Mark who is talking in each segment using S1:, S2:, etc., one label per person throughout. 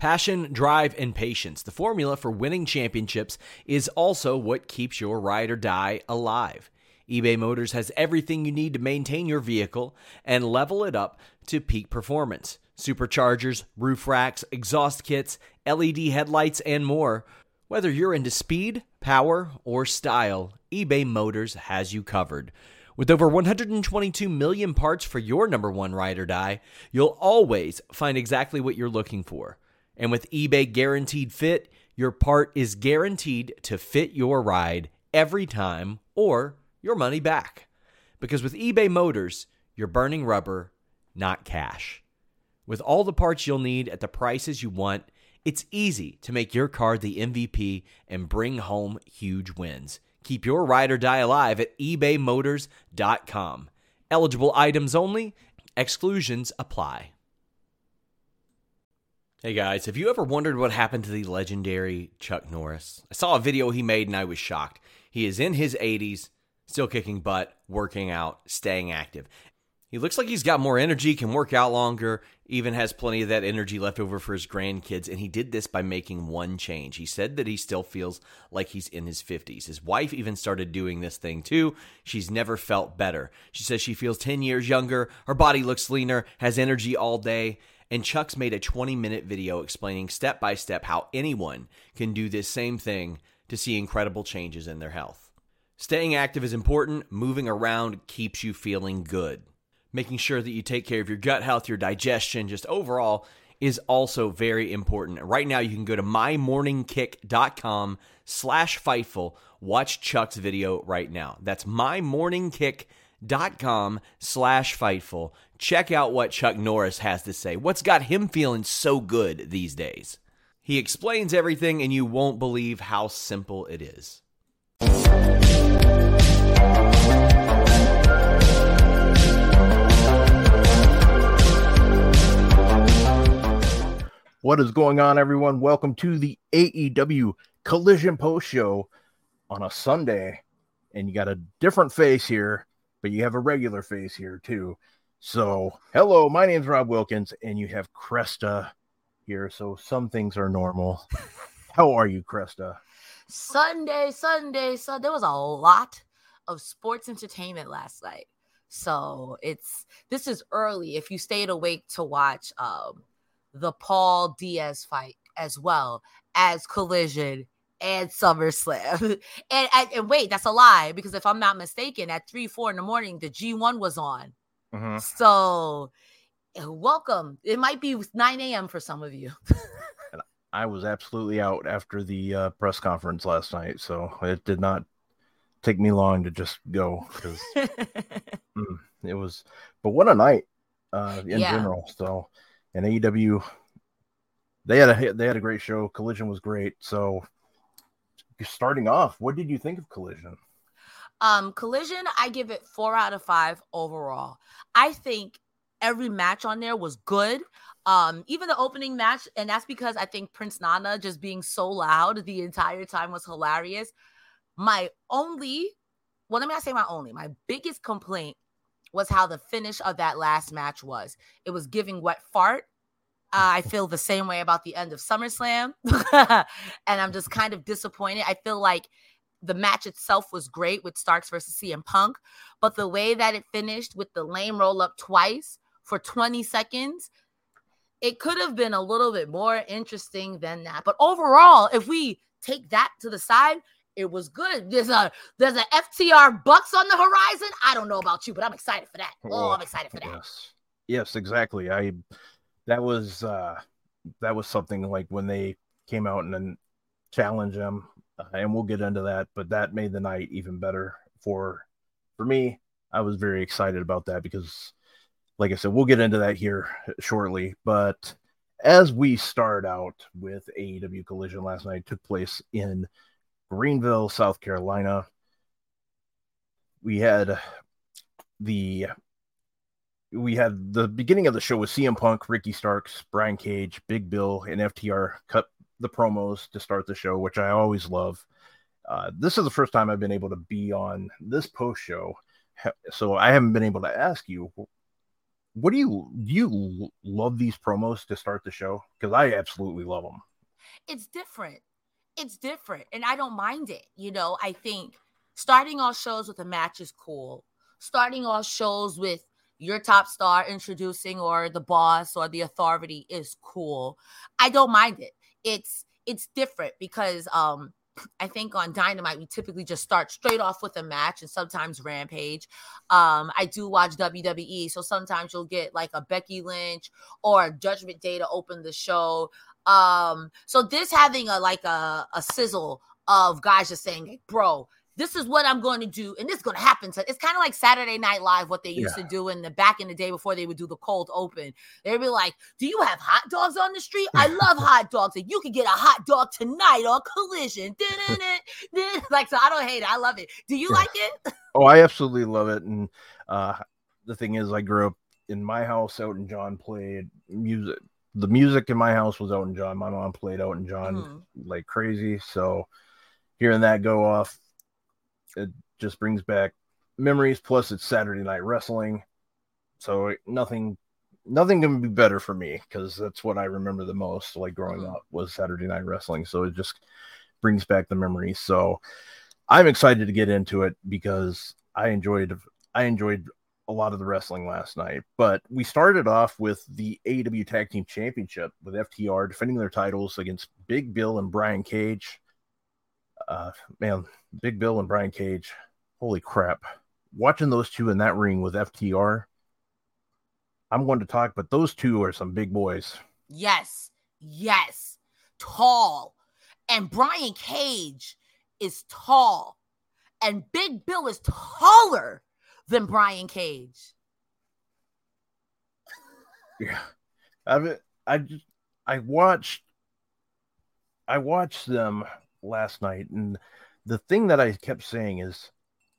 S1: Passion, drive, and patience. The formula for winning championships is also what keeps your ride or die alive. eBay Motors has everything you need to maintain your vehicle and level it up to peak performance. Superchargers, roof racks, exhaust kits, LED headlights, and more. Whether you're into speed, power, or style, eBay Motors has you covered. With over 122 million parts for your number one ride or die, you'll always find exactly what you're looking for. And with eBay Guaranteed Fit, your part is guaranteed to fit your ride every time or your money back. Because with eBay Motors, you're burning rubber, not cash. With all the parts you'll need at the prices you want, it's easy to make your car the MVP and bring home huge wins. Keep your ride or die alive at ebaymotors.com. Eligible items only. Exclusions apply. Hey guys, have you ever wondered what happened to the legendary Chuck Norris? I saw a video he made and I was shocked. He is in his 80s, still kicking butt, working out, staying active. He looks like he's got more energy, can work out longer, even has plenty of that energy left over for his grandkids, and he did this by making one change. He said that he still feels like he's in his 50s. His wife even started doing this thing too. She's never felt better. She says she feels 10 years younger, her body looks leaner, has energy all day, and Chuck's made a 20-minute video explaining step by step how anyone can do this same thing to see incredible changes in their health. Staying active is important. Moving around keeps you feeling good. Making sure that you take care of your gut health, your digestion, just overall is also very important. Right now, you can go to mymorningkick.com/Fightful. Watch Chuck's video right now. That's mymorningkick.com/Fightful. Check out what Chuck Norris has to say. What's got him feeling so good these days? He explains everything, and you won't believe how simple it is.
S2: What is going on, everyone? Welcome to the AEW Collision Post Show on a Sunday. And you got a different face here, but you have a regular face here too. So, hello, my name's Rob Wilkins, and you have Cresta here. So some things are normal. How are you, Cresta?
S3: Sunday. There was a lot of sports entertainment last night. So this is early if you stayed awake to watch the Paul Diaz fight, as well as Collision and SummerSlam. and wait, that's a lie, because if I'm not mistaken, at 3-4 in the morning, the G1 was on. Mm-hmm. So welcome. It might be 9 a.m. for some of you.
S2: I was absolutely out after the press conference last night, so it did not take me long to just go, because it was, but what a night in general. So, and AEW, they had a great show. Collision was great. So, starting off, what did you think of Collision?
S3: Collision, I give it 4 out of 5 overall. I think every match on there was good. Even the opening match, and that's because I think Prince Nana just being so loud the entire time was hilarious. My biggest complaint was how the finish of that last match was. It was giving wet fart. I feel the same way about the end of SummerSlam. And I'm just kind of disappointed. I feel like the match itself was great with Starks versus CM Punk, but the way that it finished with the lame roll up twice for 20 seconds, it could have been a little bit more interesting than that. But overall, if we take that to the side, it was good. There's a FTR Bucks on the horizon. I don't know about you, but I'm excited for that. I'm excited for that.
S2: Yes, exactly. That was something like when they came out and then challenged them, and we'll get into that. But that made the night even better for me. I was very excited about that because, like I said, we'll get into that here shortly. But as we start out with AEW Collision last night, took place in Greenville, South Carolina. We had the beginning of the show with CM Punk, Ricky Starks, Brian Cage, Big Bill, and FTR cut the promos to start the show, which I always love. This is the first time I've been able to be on this post show, so I haven't been able to ask you, What do you love these promos to start the show? Because I absolutely love them.
S3: It's different. It's different, and I don't mind it. I think starting off shows with a match is cool. Starting off shows with your top star introducing, or the boss or the authority, is cool. I don't mind it. It's different because I think on Dynamite we typically just start straight off with a match, and sometimes Rampage. I do watch WWE, so sometimes you'll get like a Becky Lynch or Judgment Day to open the show. So this having a sizzle of guys just saying, hey, bro, this is what I'm going to do, and this is going to happen. It's kind of like Saturday Night Live, what they used to do back in the day before they would do the cold open. They'd be like, do you have hot dogs on the street? I love hot dogs, and you can get a hot dog tonight on Collision. Like, so I don't hate it. I love it. Do you like it?
S2: Oh, I absolutely love it. And the thing is, I grew up in my house. Elton John played music. The music in my house was Elton John. My mom played Elton John like crazy. So hearing that go off, it just brings back memories. Plus, it's Saturday Night Wrestling, so nothing can be better for me, because that's what I remember the most. Like growing up was Saturday Night Wrestling, so it just brings back the memories. So I'm excited to get into it because I enjoyed a lot of the wrestling last night. But we started off with the AEW Tag Team Championship with FTR defending their titles against Big Bill and Brian Cage. Man, Big Bill and Brian Cage, holy crap. Watching those two in that ring with FTR, I'm going to talk, but those two are some big boys.
S3: Yes. Tall. And Brian Cage is tall. And Big Bill is taller than Brian Cage.
S2: Yeah. I watched them last night, and the thing that I kept saying is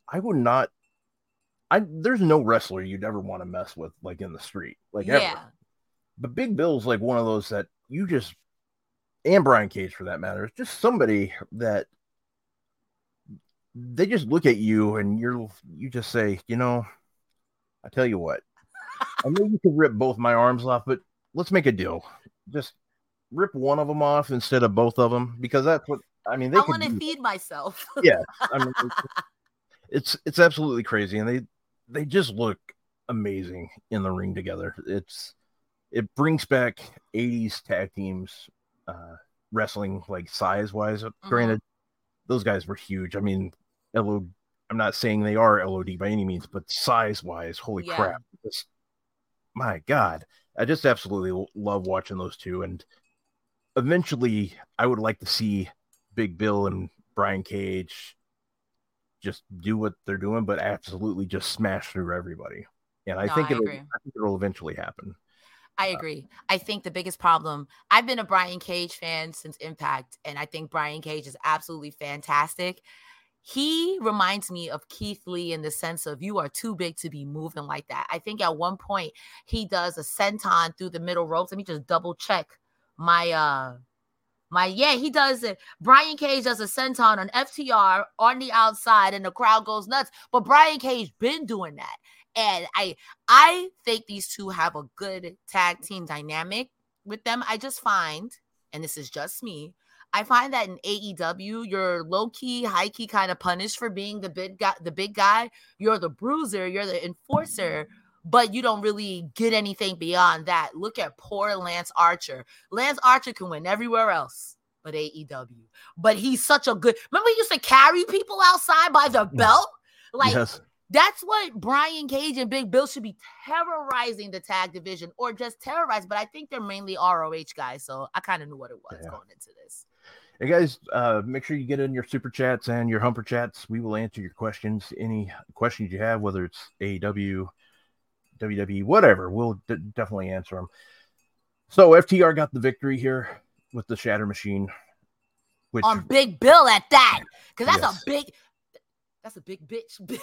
S2: there's no wrestler you'd ever want to mess with, like in the street, like ever. But Big Bill's like one of those that you just, and Brian Cage for that matter, is just somebody that they just look at you and you just say, I tell you what, I know you could rip both my arms off, but let's make a deal. Just rip one of them off instead of both of them, because that's what I mean. I
S3: want to feed myself.
S2: Yeah, I mean, it's absolutely crazy, and they just look amazing in the ring together. It brings back 80s tag teams wrestling, like size wise. Granted, those guys were huge. I mean, I'm not saying they are LOD by any means, but size wise, holy crap! My God, I just absolutely love watching those two. And eventually, I would like to see Big Bill and Brian Cage just do what they're doing, but absolutely just smash through everybody. And I think it'll eventually happen.
S3: I agree. I think the biggest problem, I've been a Brian Cage fan since Impact, and I think Brian Cage is absolutely fantastic. He reminds me of Keith Lee in the sense of, you are too big to be moving like that. I think at one point he does a senton through the middle ropes. Let me just double check he does it. Brian Cage does a senton on FTR on the outside, and the crowd goes nuts. But Brian Cage been doing that. And I think these two have a good tag team dynamic with them. I just find, and this is just me, I find that in AEW, you're low-key, high-key kind of punished for being the big guy. You're the bruiser, you're the enforcer, but you don't really get anything beyond that. Look at poor Lance Archer. Lance Archer can win everywhere else but AEW. But he's such a good... Remember he used to carry people outside by their belt? Like... Yes. That's what Brian Cage and Big Bill should be terrorizing the tag division, or just terrorize. But I think they're mainly ROH guys, so I kind of knew what it was going into this.
S2: Hey guys, make sure you get in your super chats and your humper chats. We will answer your questions. Any questions you have, whether it's AEW, WWE, whatever, we'll definitely answer them. So FTR got the victory here with the Shatter Machine.
S3: On Big Bill at that, because that's a big bitch.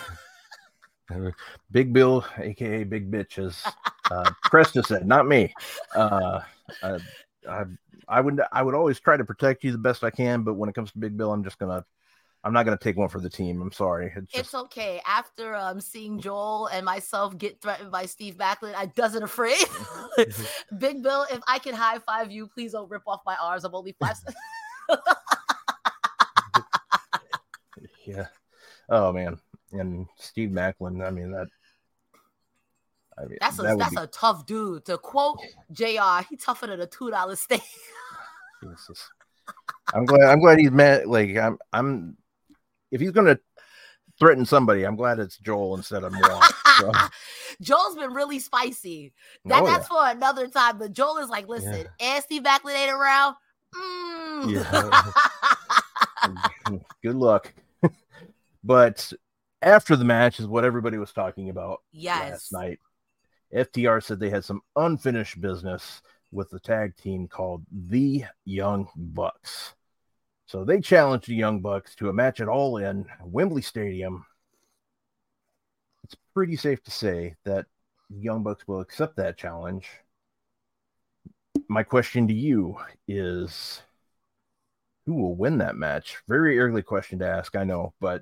S2: Big Bill, aka Big Bitch, as Cresta said, not me. I would always try to protect you the best I can, but when it comes to Big Bill, I'm just gonna I'm not going to take one for the team. I'm sorry.
S3: It's okay. After seeing Joel and myself get threatened by Steve Backlund, I doesn't afraid. Big Bill, if I can high five you, please don't rip off my arms. I'm only 5.
S2: Yeah. Oh man. And Steve Backlund. I mean
S3: that's a tough dude. To quote JR, he tougher than a $2 steak.
S2: Jesus. I'm glad he's mad. Like I'm. If he's gonna threaten somebody, I'm glad it's Joel instead of Moore. So.
S3: Joel's been really spicy. That's for another time. But Joel is like, listen, and Steve Backlund ain't around.
S2: Yeah. Good luck. But after the match is what everybody was talking about last night. FTR said they had some unfinished business with the tag team called the Young Bucks. So they challenged the Young Bucks to a match at All In Wembley Stadium. It's pretty safe to say that the Young Bucks will accept that challenge. My question to you is, who will win that match? Very early question to ask, I know, but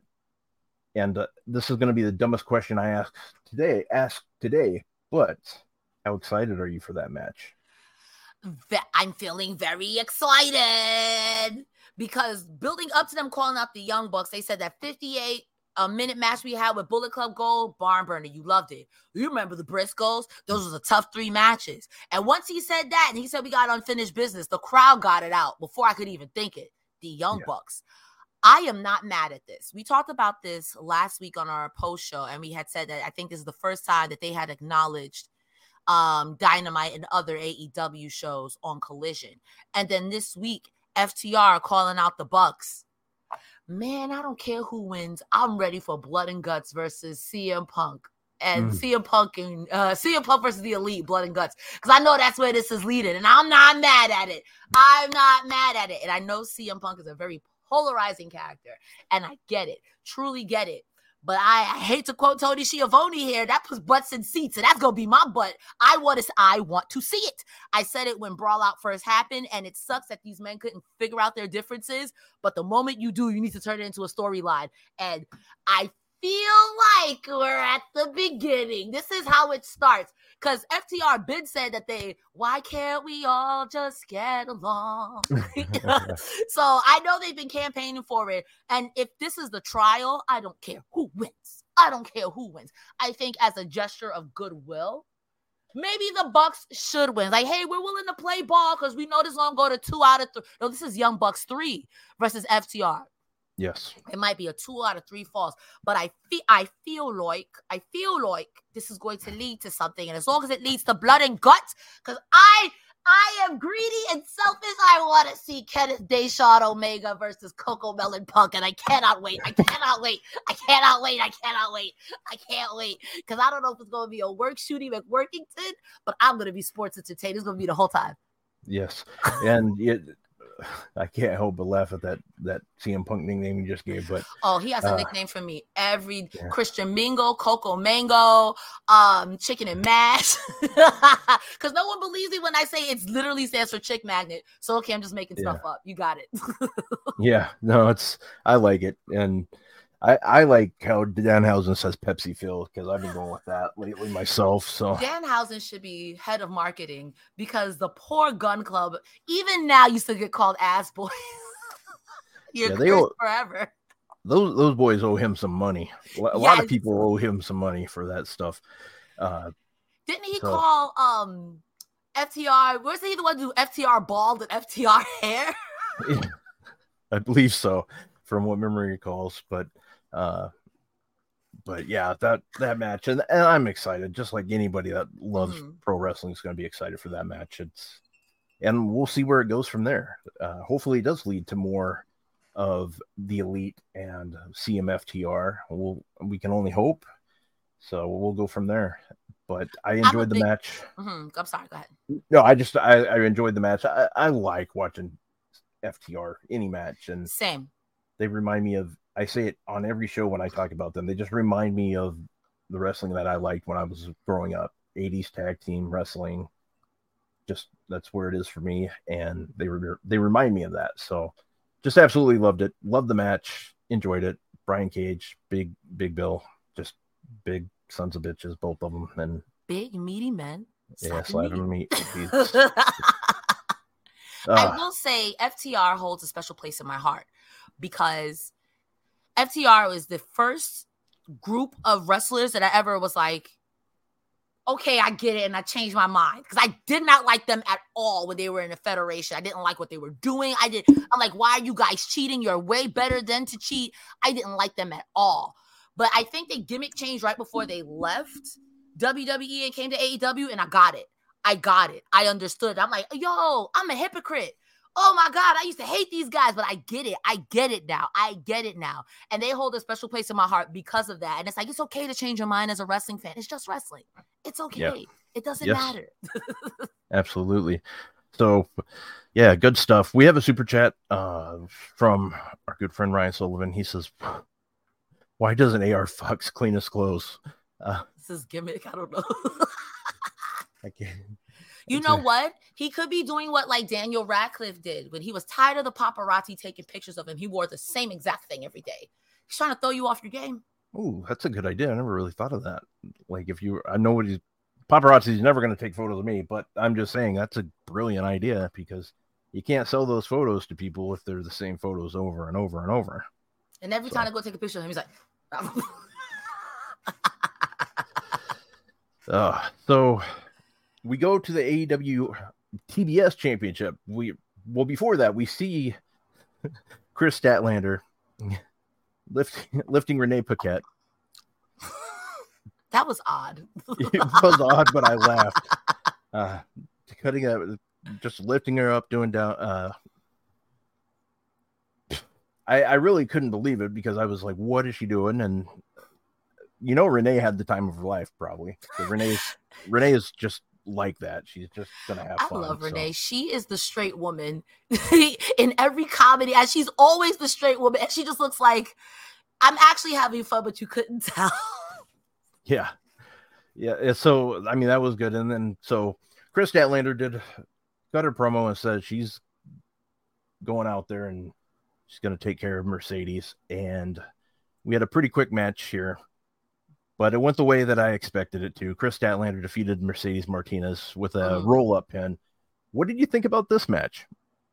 S2: this is going to be the dumbest question I ask today, but how excited are you for that match?
S3: I'm feeling very excited because building up to them calling out the Young Bucks, they said that 58-minute match we had with Bullet Club Gold, barn burner. You loved it. You remember the Briscoes? Those was a tough 3 matches. And once he said that, and he said we got unfinished business, the crowd got it out before I could even think it. The Young Bucks. I am not mad at this. We talked about this last week on our post show, and we had said that I think this is the first time that they had acknowledged Dynamite and other AEW shows on Collision. And then this week, FTR calling out the Bucks. Man, I don't care who wins. I'm ready for Blood and Guts versus CM Punk. And CM Punk versus the Elite, Blood and Guts. Because I know that's where this is leading. And I'm not mad at it. And I know CM Punk is a very polarizing character. And I get it. Truly get it. But I hate to quote Tony Schiavone here. That puts butts in seats, and that's gonna be my butt. I want to see it. I said it when Brawl Out first happened, and it sucks that these men couldn't figure out their differences. But the moment you do, you need to turn it into a storyline. And I feel like we're at the beginning. This is how it starts. Because FTR been said that why can't we all just get along? So I know they've been campaigning for it. And if this is the trial, I don't care who wins. I think as a gesture of goodwill, maybe the Bucks should win. Like, hey, we're willing to play ball because we know this is going to go to 2 out of 3. No, this is Young Bucks 3 versus FTR.
S2: Yes.
S3: It might be a 2 out of 3 falls, but I feel like this is going to lead to something. And as long as it leads to blood and guts, because I am greedy and selfish, I want to see Kenneth Deshawn Omega versus Coco Melon Punk, and I cannot wait. I can't wait. Because I don't know if it's going to be a work shooting McWorkington, but I'm going to be sports entertained. It's going to be the whole time.
S2: Yes. And I can't help but laugh at that CM Punk nickname you just gave. But
S3: he has a nickname for me. Christian Mingo, Coco Mango, Chicken and Mash. Because no one believes me when I say it literally stands for Chick Magnet. So okay, I'm just making stuff up. You got it.
S2: Yeah, no, I like it, and I like how Danhausen says Pepsi Phil because I've been going with that lately myself. So
S3: Danhausen should be head of marketing because the poor Gun Club, even now, used to get called ass boys. They owe forever.
S2: Those boys owe him some money. A lot of people owe him some money for that stuff.
S3: Didn't he call FTR? Was he the one to do FTR bald and FTR hair?
S2: I believe so, from what memory recalls. But yeah, that match, and I'm excited, just like anybody that loves pro wrestling is going to be excited for that match. And we'll see where it goes from there. Hopefully, it does lead to more of the Elite and CMFTR. We can only hope. So we'll go from there. But I enjoyed the match.
S3: I'm sorry. Go ahead.
S2: No, I enjoyed the match. I like watching FTR any match, and
S3: same.
S2: They remind me of, I say it on every show when I talk about them, they just remind me of the wrestling that I liked when I was growing up. 80s tag team wrestling. Just that's where it is for me, and they remind me of that. So just absolutely loved it. Loved the match. enjoyed it. Brian Cage, Big Bill, just big sons of bitches, both of them, and
S3: big meaty men.
S2: Slapping meat.
S3: I will say FTR holds a special place in my heart because FTR was the first group of wrestlers that I ever was like, okay, I get it, and I changed my mind because I did not like them at all when they were in the Federation. I didn't like what they were doing. I'm like, why are you guys cheating? You're way better than to cheat. I didn't like them at all. But I think they gimmick changed right before they left WWE and came to AEW, and I got it. I understood. I'm like, yo, I'm a hypocrite. Oh my God, I used to hate these guys, but I get it now. And they hold a special place in my heart because of that. And it's like, it's okay to change your mind as a wrestling fan. It's just wrestling. It's okay. Yep. It doesn't matter.
S2: Absolutely. So, yeah, good stuff. We have a super chat from our good friend Ryan Sullivan. He says, why doesn't AR Fox clean his clothes?
S3: This is gimmick. I don't know.
S2: I can't.
S3: You know what? He could be doing what like Daniel Radcliffe did when he was tired of the paparazzi taking pictures of him. He wore the same exact thing every day. He's trying to throw you off your game.
S2: Oh, that's a good idea. I never really thought of that. Like I know what paparazzi's never going to take photos of me, but I'm just saying that's a brilliant idea because you can't sell those photos to people if they're the same photos over and over and over.
S3: And every time I go take a picture of him, he's like,
S2: so we go to the AEW TBS Championship. Before that, we see Chris Statlander lifting Renee Paquette.
S3: That was odd.
S2: It was odd, but I laughed. Cutting it, just lifting her up, doing down. I really couldn't believe it because I was like, "What is she doing?" And Renee had the time of her life, probably. Renee is just like that. She's just gonna have fun.
S3: I love Renee. She is the straight woman in every comedy, and she's always the straight woman. And she just looks like I'm actually having fun, but you couldn't tell.
S2: Yeah. So I mean, that was good. And then so Chris Statlander got her promo and said she's going out there and she's going to take care of Mercedes. And we had a pretty quick match here. But it went the way that I expected it to. Chris Statlander defeated Mercedes Martinez with a roll-up pin. What did you think about this match?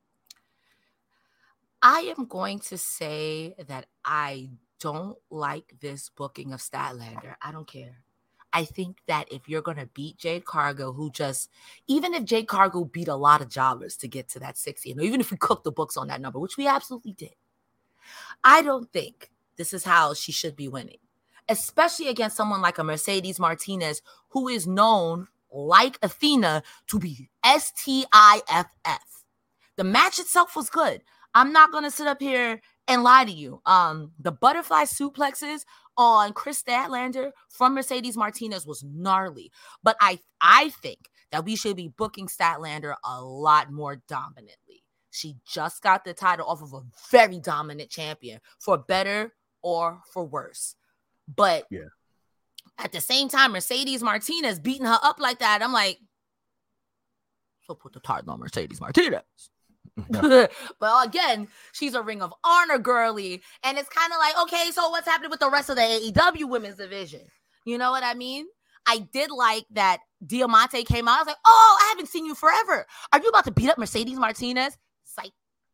S3: I am going to say that I don't like this booking of Statlander. I don't care. I think that if you're going to beat Jade Cargill, even if Jade Cargill beat a lot of jobbers to get to that 60, even if we cooked the books on that number, which we absolutely did, I don't think this is how she should be winning. Especially against someone like a Mercedes Martinez, who is known, like Athena, to be STIFF. The match itself was good. I'm not going to sit up here and lie to you. The butterfly suplexes on Chris Statlander from Mercedes Martinez was gnarly. But I think that we should be booking Statlander a lot more dominantly. She just got the title off of a very dominant champion, for better or for worse. But at the same time, Mercedes Martinez beating her up like that, I'm like, so put the title on Mercedes Martinez. Yeah. But again, she's a Ring of Honor girly. And it's kind of like, okay, so what's happening with the rest of the AEW women's division? You know what I mean? I did like that Diamante came out. I was like, oh, I haven't seen you forever. Are you about to beat up Mercedes Martinez? Psych.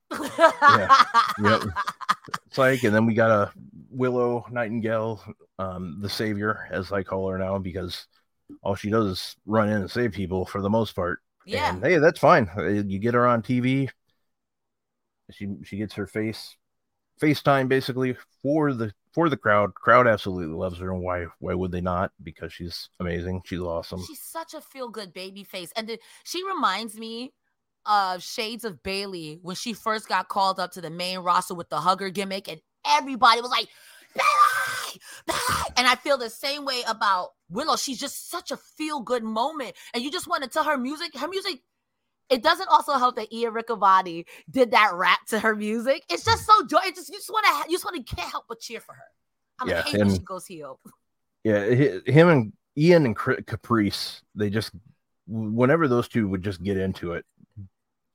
S2: Yep. Psych. And then we got a Willow Nightingale, the savior, as I call her now, because all she does is run in and save people for the most part.
S3: Yeah.
S2: And hey, that's fine. You get her on TV. She gets her FaceTime basically for the crowd. Crowd absolutely loves her, and why would they not? Because she's amazing. She's awesome.
S3: She's such a feel-good baby face. And she reminds me of Shades of Bailey when she first got called up to the main roster with the hugger gimmick, and everybody was like, Bailey! And I feel the same way about Willow. She's just such a feel-good moment, and you just want to tell her music. It doesn't also help that Ia Riccaboni did that rap to her music. It's just so joy. You just want to can't help but cheer for her. I'm like, hey, when she goes heel.
S2: Yeah, him and Ian and Caprice, they just, whenever those two would just get into it,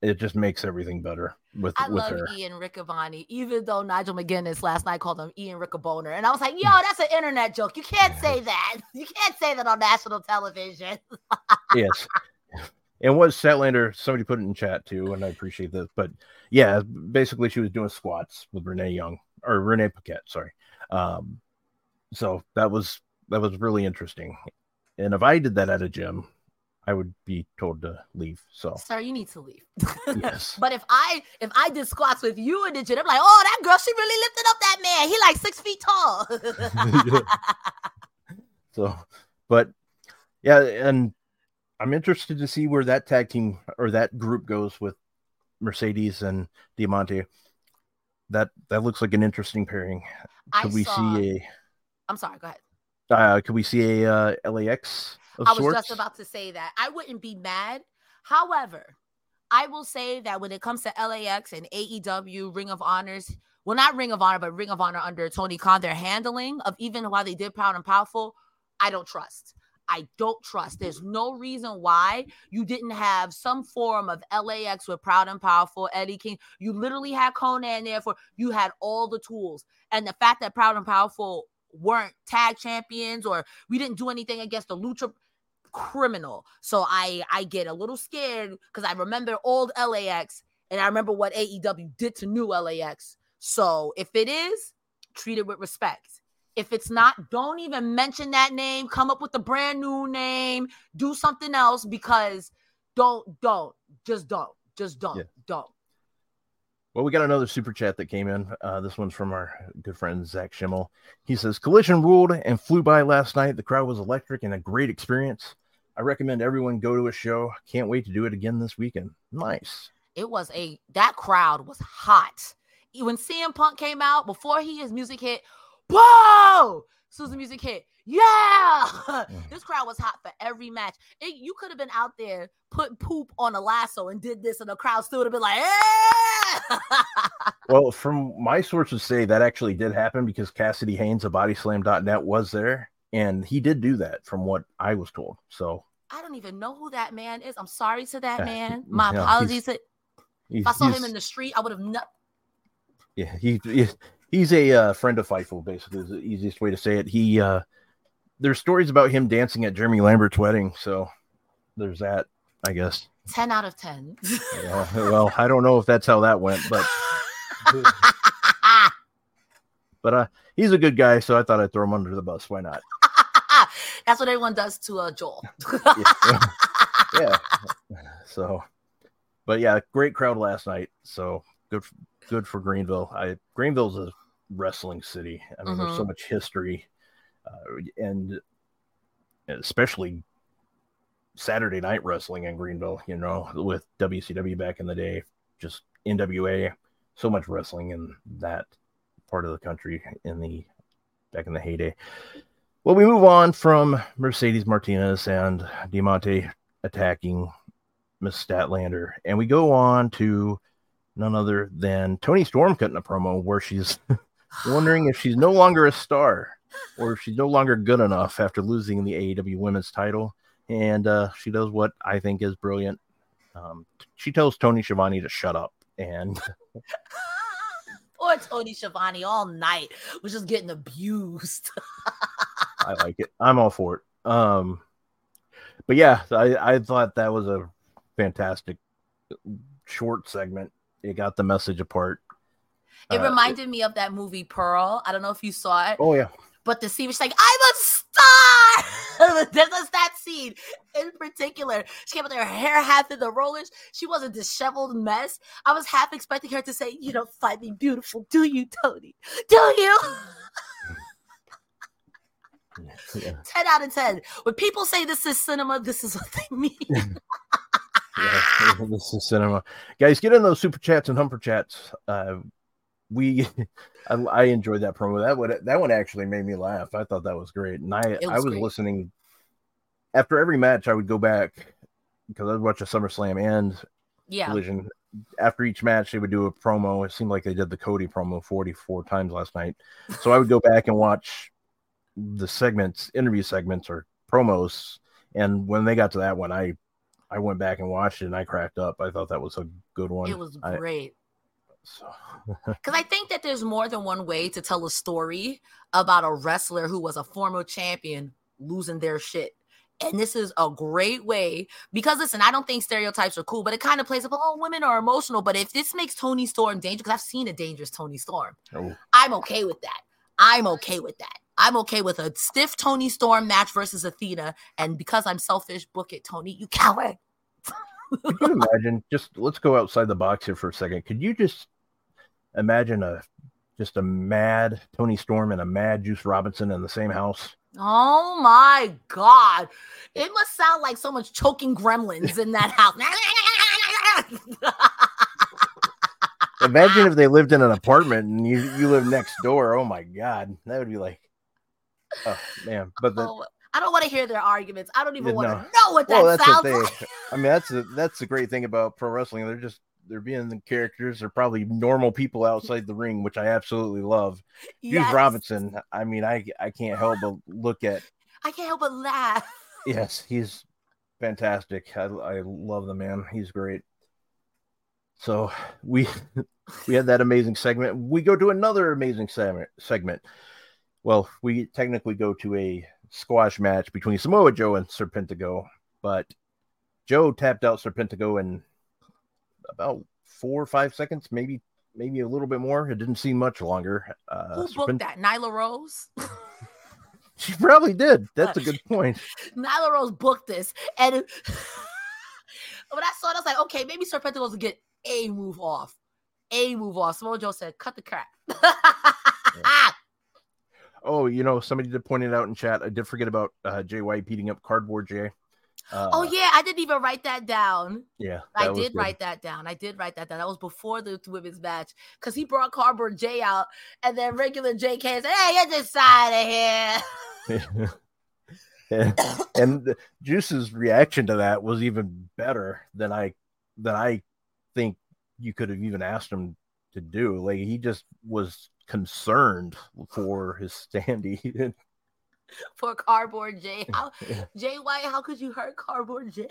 S2: it just makes everything better with
S3: love
S2: her.
S3: Ian Riccaboni, even though Nigel McGuinness last night called him Ian Rickaboner. And I was like, yo, that's an internet joke. You can't say that. You can't say that on national television.
S2: Yes. And what Statlander, somebody put it in chat too, and I appreciate this. But yeah, basically she was doing squats with Renee Paquette, sorry. So that was really interesting. And if I did that at a gym, I would be told to leave. So,
S3: sir, you need to leave.
S2: Yes.
S3: But if I did squats with you in the gym, I'm like, oh, that girl, she really lifted up that man. He like 6 feet tall.
S2: So, but yeah, and I'm interested to see where that tag team or that group goes with Mercedes and Diamante. That looks like an interesting pairing. I'm
S3: sorry, go ahead.
S2: Could we see a LAX of sorts?
S3: I was just about to say that. I wouldn't be mad. However, I will say that when it comes to LAX and AEW, Ring of Honors, well, not Ring of Honor, but Ring of Honor under Tony Khan, their handling of even while they did Proud and Powerful, I don't trust. There's no reason why you didn't have some form of LAX with Proud and Powerful, Eddie King. You literally had Conan there you had all the tools. And the fact that Proud and Powerful weren't tag champions or we didn't do anything against the Lucha, criminal. So I get a little scared because I remember old LAX and I remember what AEW did to new LAX. So if it is, treat it with respect. If it's not, don't even mention that name. Come up with a brand new name. Do something else because don't.
S2: Well, we got another super chat that came in. This one's from our good friend, Zach Schimmel. He says, Collision ruled and flew by last night. The crowd was electric and a great experience. I recommend everyone go to a show. Can't wait to do it again this weekend. Nice.
S3: That crowd was hot. When CM Punk came out, before his music hit, whoa! As soon as the music hit, yeah! This crowd was hot for every match. You could have been out there putting poop on a lasso and did this, and the crowd still would have been like, yeah!
S2: Well, from my sources say that actually did happen because Cassidy Haynes of Bodyslam.net was there, and he did do that from what I was told. So
S3: I don't even know who that man is. I'm sorry to that man. My apologies. If I saw him in the street, I would have not.
S2: Yeah, he's a friend of Fightful, basically, is the easiest way to say it. There's stories about him dancing at Jeremy Lambert's wedding, so there's that, I guess.
S3: 10 out of 10.
S2: Yeah, well, I don't know if that's how that went, but he's a good guy, so I thought I'd throw him under the bus. Why not?
S3: That's what everyone does to Joel.
S2: Yeah. So, but yeah, great crowd last night. So good for Greenville. Greenville's a wrestling city. I mean, there's so much history, and especially Saturday night wrestling in Greenville, with WCW back in the day, just NWA, so much wrestling in that part of the country back in the heyday. Well, we move on from Mercedes Martinez and Diamante attacking Miss Statlander, and we go on to none other than Toni Storm cutting a promo where she's wondering if she's no longer a star or if she's no longer good enough after losing the AEW Women's title. And she does what I think is brilliant. She tells Tony Schiavone to shut up. And
S3: poor Tony Schiavone all night was just getting abused.
S2: I like it. I'm all for it. But yeah, I thought that was a fantastic short segment. It got the message apart.
S3: It reminded me of that movie Pearl. I don't know if you saw it.
S2: Oh yeah.
S3: But the scene was like, I'm a star. There's that scene in particular. She came with her hair half in the rollers. She was a disheveled mess. I was half expecting her to say, you don't find me beautiful, do you, Tony? Do you? Yeah. 10 out of 10. When people say this is cinema, this is what they mean.
S2: Yeah, this is cinema. Guys, get in those super chats and humper chats. I enjoyed that promo. That one actually made me laugh. I thought that was great. And I was great. Listening after every match. I would go back because I'd watch a SummerSlam and Collision. After each match, they would do a promo. It seemed like they did the Cody promo 44 times last night. So I would go back and watch the segments, interview segments or promos. And when they got to that one, I I went back and watched it and I cracked up. I thought that was a good one.
S3: It was great. Because I think that there's more than one way to tell a story about a wrestler who was a former champion losing their shit. And this is a great way because, listen, I don't think stereotypes are cool, but it kind of plays up, oh, women are emotional. But if this makes Toni Storm dangerous, because I've seen a dangerous Toni Storm, I'm okay with that. I'm okay with a stiff Toni Storm match versus Athena. And because I'm selfish, book it, Toni, you coward.
S2: Could you imagine, let's go outside the box here for a second. Could you just imagine a mad Toni Storm and a mad Juice Robinson in the same house?
S3: Oh my God. It must sound like someone's choking gremlins in that house.
S2: Imagine if they lived in an apartment and you live next door. Oh my God. That would be like, oh man. But
S3: I don't want to hear their arguments. I don't even want to know what that sounds like.
S2: I mean, that's the great thing about pro wrestling. They're being the characters. They're probably normal people outside the ring, which I absolutely love. Yes. Juice Robinson, I mean, I can't help but
S3: I can't help but laugh.
S2: Yes, he's fantastic. I love the man. He's great. So we had that amazing segment. We go to another amazing segment. Well, we technically go to a squash match between Samoa Joe and Serpentico, but Joe tapped out Serpentico in about 4 or 5 seconds, maybe a little bit more. It didn't seem much longer.
S3: Who booked that? Nyla Rose?
S2: She probably did. That's a good point.
S3: Nyla Rose booked this. And when I saw it, I was like, okay, maybe Serpentico's will get a move off. Samoa Joe said, cut the crap.
S2: Yeah. Oh, somebody did point it out in chat. I did forget about Jay White beating up Cardboard Jay.
S3: Yeah, I didn't even write that down.
S2: Yeah,
S3: I did write that down. That was before the women's match because he brought Cardboard Jay out, and then regular Jay came and said, "Hey, get this side of
S2: here." and Juice's reaction to that was even better than I think you could have even asked him to do. Like, he just was concerned for his standee.
S3: For Cardboard Jay. Jay White, how could you hurt Cardboard Jay?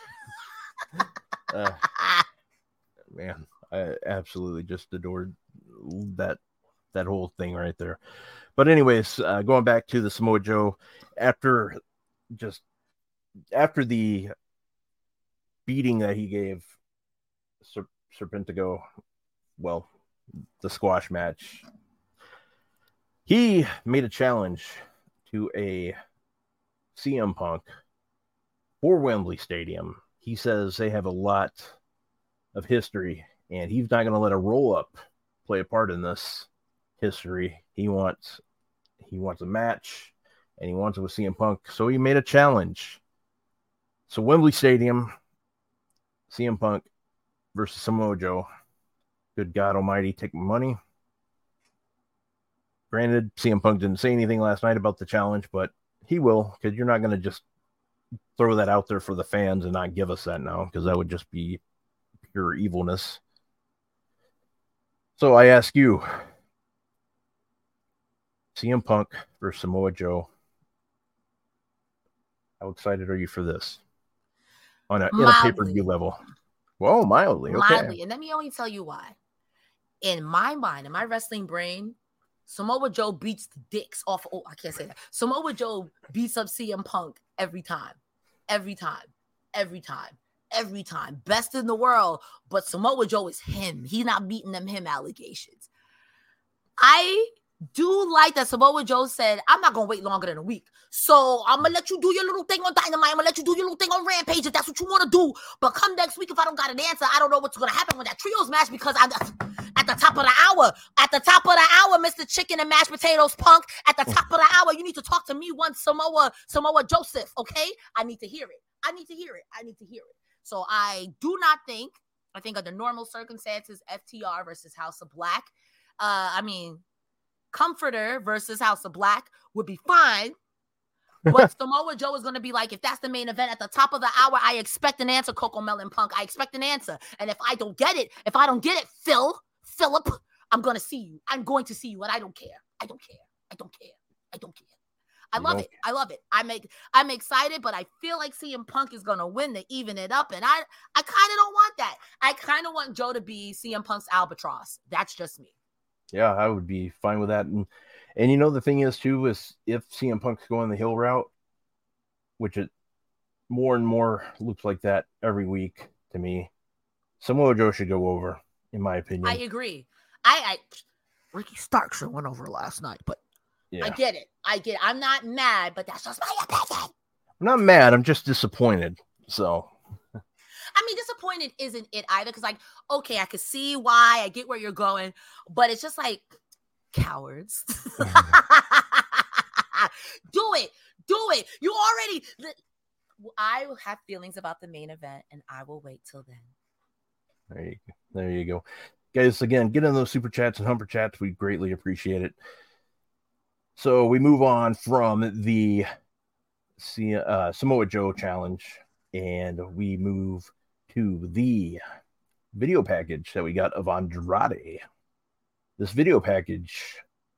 S2: Man, I absolutely just adored that whole thing right there. But anyways, going back to the Samoa Joe, after the beating that he gave Serpentico, well, the squash match, he made a challenge to a CM Punk for Wembley Stadium. He says they have a lot of history, and he's not going to let a roll-up play a part in this history. He wants a match, and he wants it with CM Punk. So he made a challenge. So Wembley Stadium, CM Punk versus Samoa Joe. Good God Almighty, take my money. Granted, CM Punk didn't say anything last night about the challenge, but he will, because you're not going to just throw that out there for the fans and not give us that now, because that would just be pure evilness. So I ask you, CM Punk versus Samoa Joe, how excited are you for this? In a pay-per-view level. Whoa, mildly. Okay.
S3: Mildly. And let me only tell you why. In my mind, in my wrestling brain, Samoa Joe beats the dicks off. Oh, I can't say that. Samoa Joe beats up CM Punk every time. Best in the world. But Samoa Joe is him. He's not beating him allegations. I do like that Samoa Joe said, I'm not going to wait longer than a week. So I'm going to let you do your little thing on Dynamite. I'm going to let you do your little thing on Rampage if that's what you want to do. But come next week, if I don't got an answer, I don't know what's going to happen with that trios match, because I got at the top of the hour, Mr. Chicken and Mashed Potatoes Punk, at the top of the hour, you need to talk to me once, Samoa Joseph, okay? I need to hear it. So I do not think, I think under normal circumstances, FTR versus House of Black, Comforter versus House of Black would be fine. But Samoa Joe is going to be like, if that's the main event at the top of the hour, I expect an answer, Coco Melon Punk. I expect an answer. And if I don't get it, Philip, I'm going to see you. And I don't care. I love it. I love it. I'm excited, but I feel like CM Punk is gonna win to even it up, and I kind of don't want that. I kind of want Joe to be CM Punk's albatross. That's just me.
S2: Yeah, I would be fine with that. And you know, the thing is too, is if CM Punk's going the heel route, which it more and more looks like that every week to me, Samoa Joe should go over, in my opinion.
S3: I agree. I Ricky Starks went over last night, but yeah. I get it. I'm not mad, but that's just my opinion.
S2: I'm not mad. I'm just disappointed. So,
S3: I mean, disappointed isn't it either? Because, like, okay, I can see why. I get where you're going, but it's just like cowards. Do it. You already. I will have feelings about the main event, and I will wait till then.
S2: There you go. Guys, again, get in those super chats and humper chats. We greatly appreciate it. So we move on from the Samoa Joe challenge, and we move to the video package that we got of Andrade. This video package,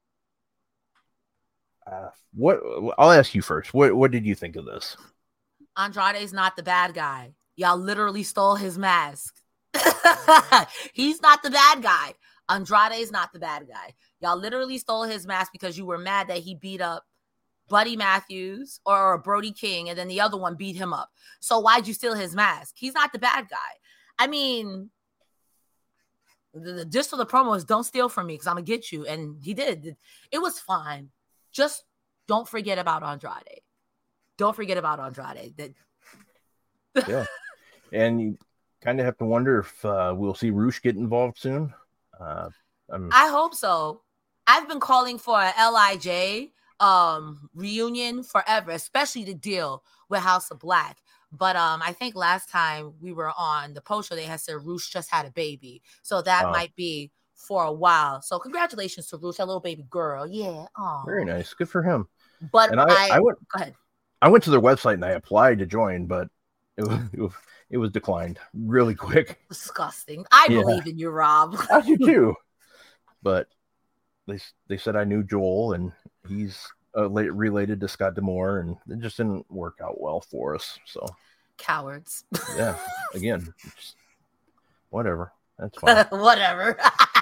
S2: I'll ask you first. What did you think of this?
S3: Andrade's not the bad guy. Y'all literally stole his mask. He's not the bad guy. Andrade's not the bad guy. Y'all literally stole his mask because you were mad that he beat up Buddy Matthews or Brody King, and then the other one beat him up. So why'd you steal his mask? He's not the bad guy. I mean, the gist of the promo is don't steal from me because I'm going to get you. And he did. It was fine. Just don't forget about Andrade. Don't forget about Andrade.
S2: Yeah. And you kind of have to wonder if we'll see Roosh get involved soon.
S3: I hope so. I've been calling for a LIJ reunion forever, especially to deal with House of Black. But I think last time we were on the post show, they had said Roosh just had a baby. So that might be for a while. So congratulations to Roosh, that little baby girl. Yeah. Aww.
S2: Very nice. Good for him.
S3: But
S2: and I went,
S3: go ahead.
S2: I went to their website and I applied to join, but it was declined really quick.
S3: Disgusting. I believe in you, Rob.
S2: I do too. But they said I knew Joel, and he's related to Scott D'Amore, and it just didn't work out well for us. So
S3: cowards.
S2: Yeah. Again, whatever. That's fine.
S3: Whatever.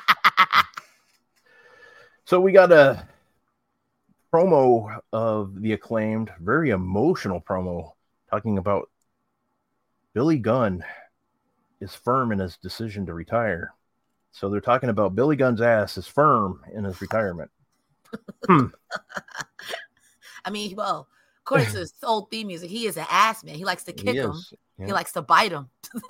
S2: So we got a promo of the Acclaimed, very emotional promo, talking about Billy Gunn is firm in his decision to retire. So they're talking about Billy Gunn's ass is firm in his retirement.
S3: I mean, well, according to his old theme music, he is an ass man. He likes to kick him. Yeah. He likes to bite him.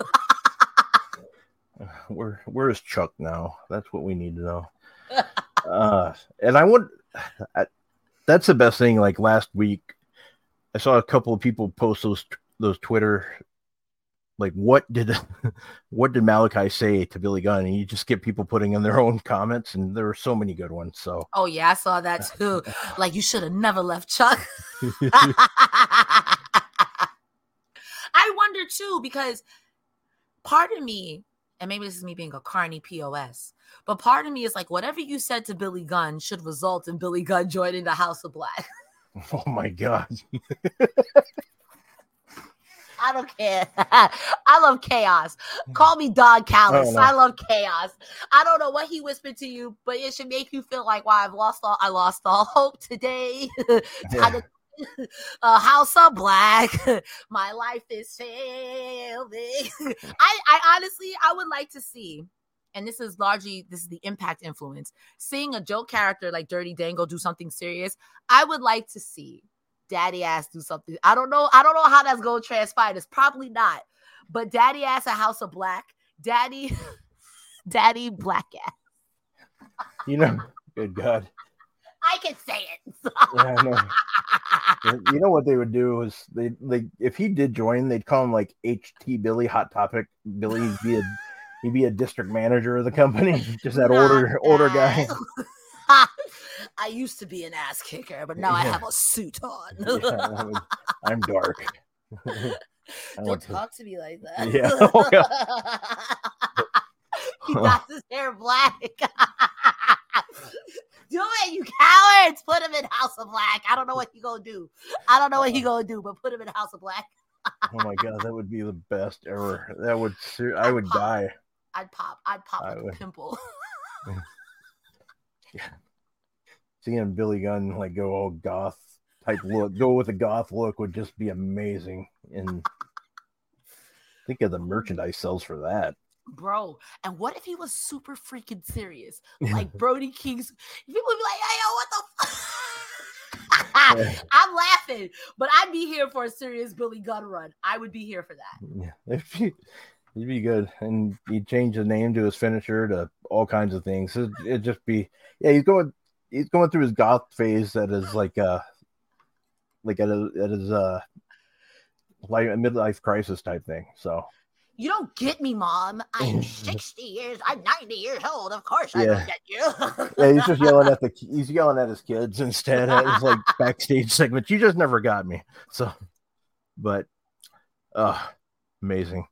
S2: Where is Chuck now? That's what we need to know. And that's the best thing. Like last week, I saw a couple of people post those Twitter, like what did Malachi say to Billy Gunn? And you just get people putting in their own comments, and there were so many good ones. So
S3: oh yeah, I saw that too. Like you should have never left Chuck. I wonder too, because part of me, and maybe this is me being a carny POS, but part of me is like, whatever you said to Billy Gunn should result in Billy Gunn joining the House of Black.
S2: Oh my God.
S3: I don't care. I love chaos. Call me Dog Callis. I love chaos. I don't know what he whispered to you, but it should make you feel like, wow, I lost all hope today. House of Black. My life is failing. I honestly, I would like to see, and this is the Impact influence, seeing a joke character like Dirty Dango do something serious. I would like to see Daddy Ass do something. I don't know how that's going to transpire. It's probably not. But Daddy Ass, a House of Black. Daddy Black Ass.
S2: You know, good God.
S3: I can say it.
S2: Yeah, I know. You know what they would do is they if he did join, they'd call him like HT Billy, Hot Topic Billy. He'd be a district manager of the company. Just that older guy.
S3: I used to be an ass kicker, but now I have a suit on.
S2: Yeah, I'm dark.
S3: Don't talk to me like that.
S2: Yeah. Oh, yeah.
S3: He got his hair black. Do it. You cowards. Put him in House of Black. I don't know what he gonna do. But put him in House of Black.
S2: Oh my god, that would be the best ever. I would die.
S3: I'd pop like a pimple.
S2: Yeah. Seeing Billy Gunn like go all goth type look, go with a goth look would just be amazing. And think of the merchandise sales for that.
S3: Bro, and what if he was super freaking serious? Like Brody King's people would be like, hey, yo, what the fuck? I'm laughing, but I'd be here for a serious Billy Gunn run. I would be here for that.
S2: Yeah, he'd be good. And he'd change the name to his finisher to all kinds of things. It'd just be, yeah, he's going through his goth phase that is like at his like a midlife crisis type thing. So
S3: you don't get me, Mom. I'm 60 years. I'm 90 years old. Of course I don't get you.
S2: Yeah, he's just yelling at his kids instead. It's like backstage segment. You just never got me. So, but, amazing.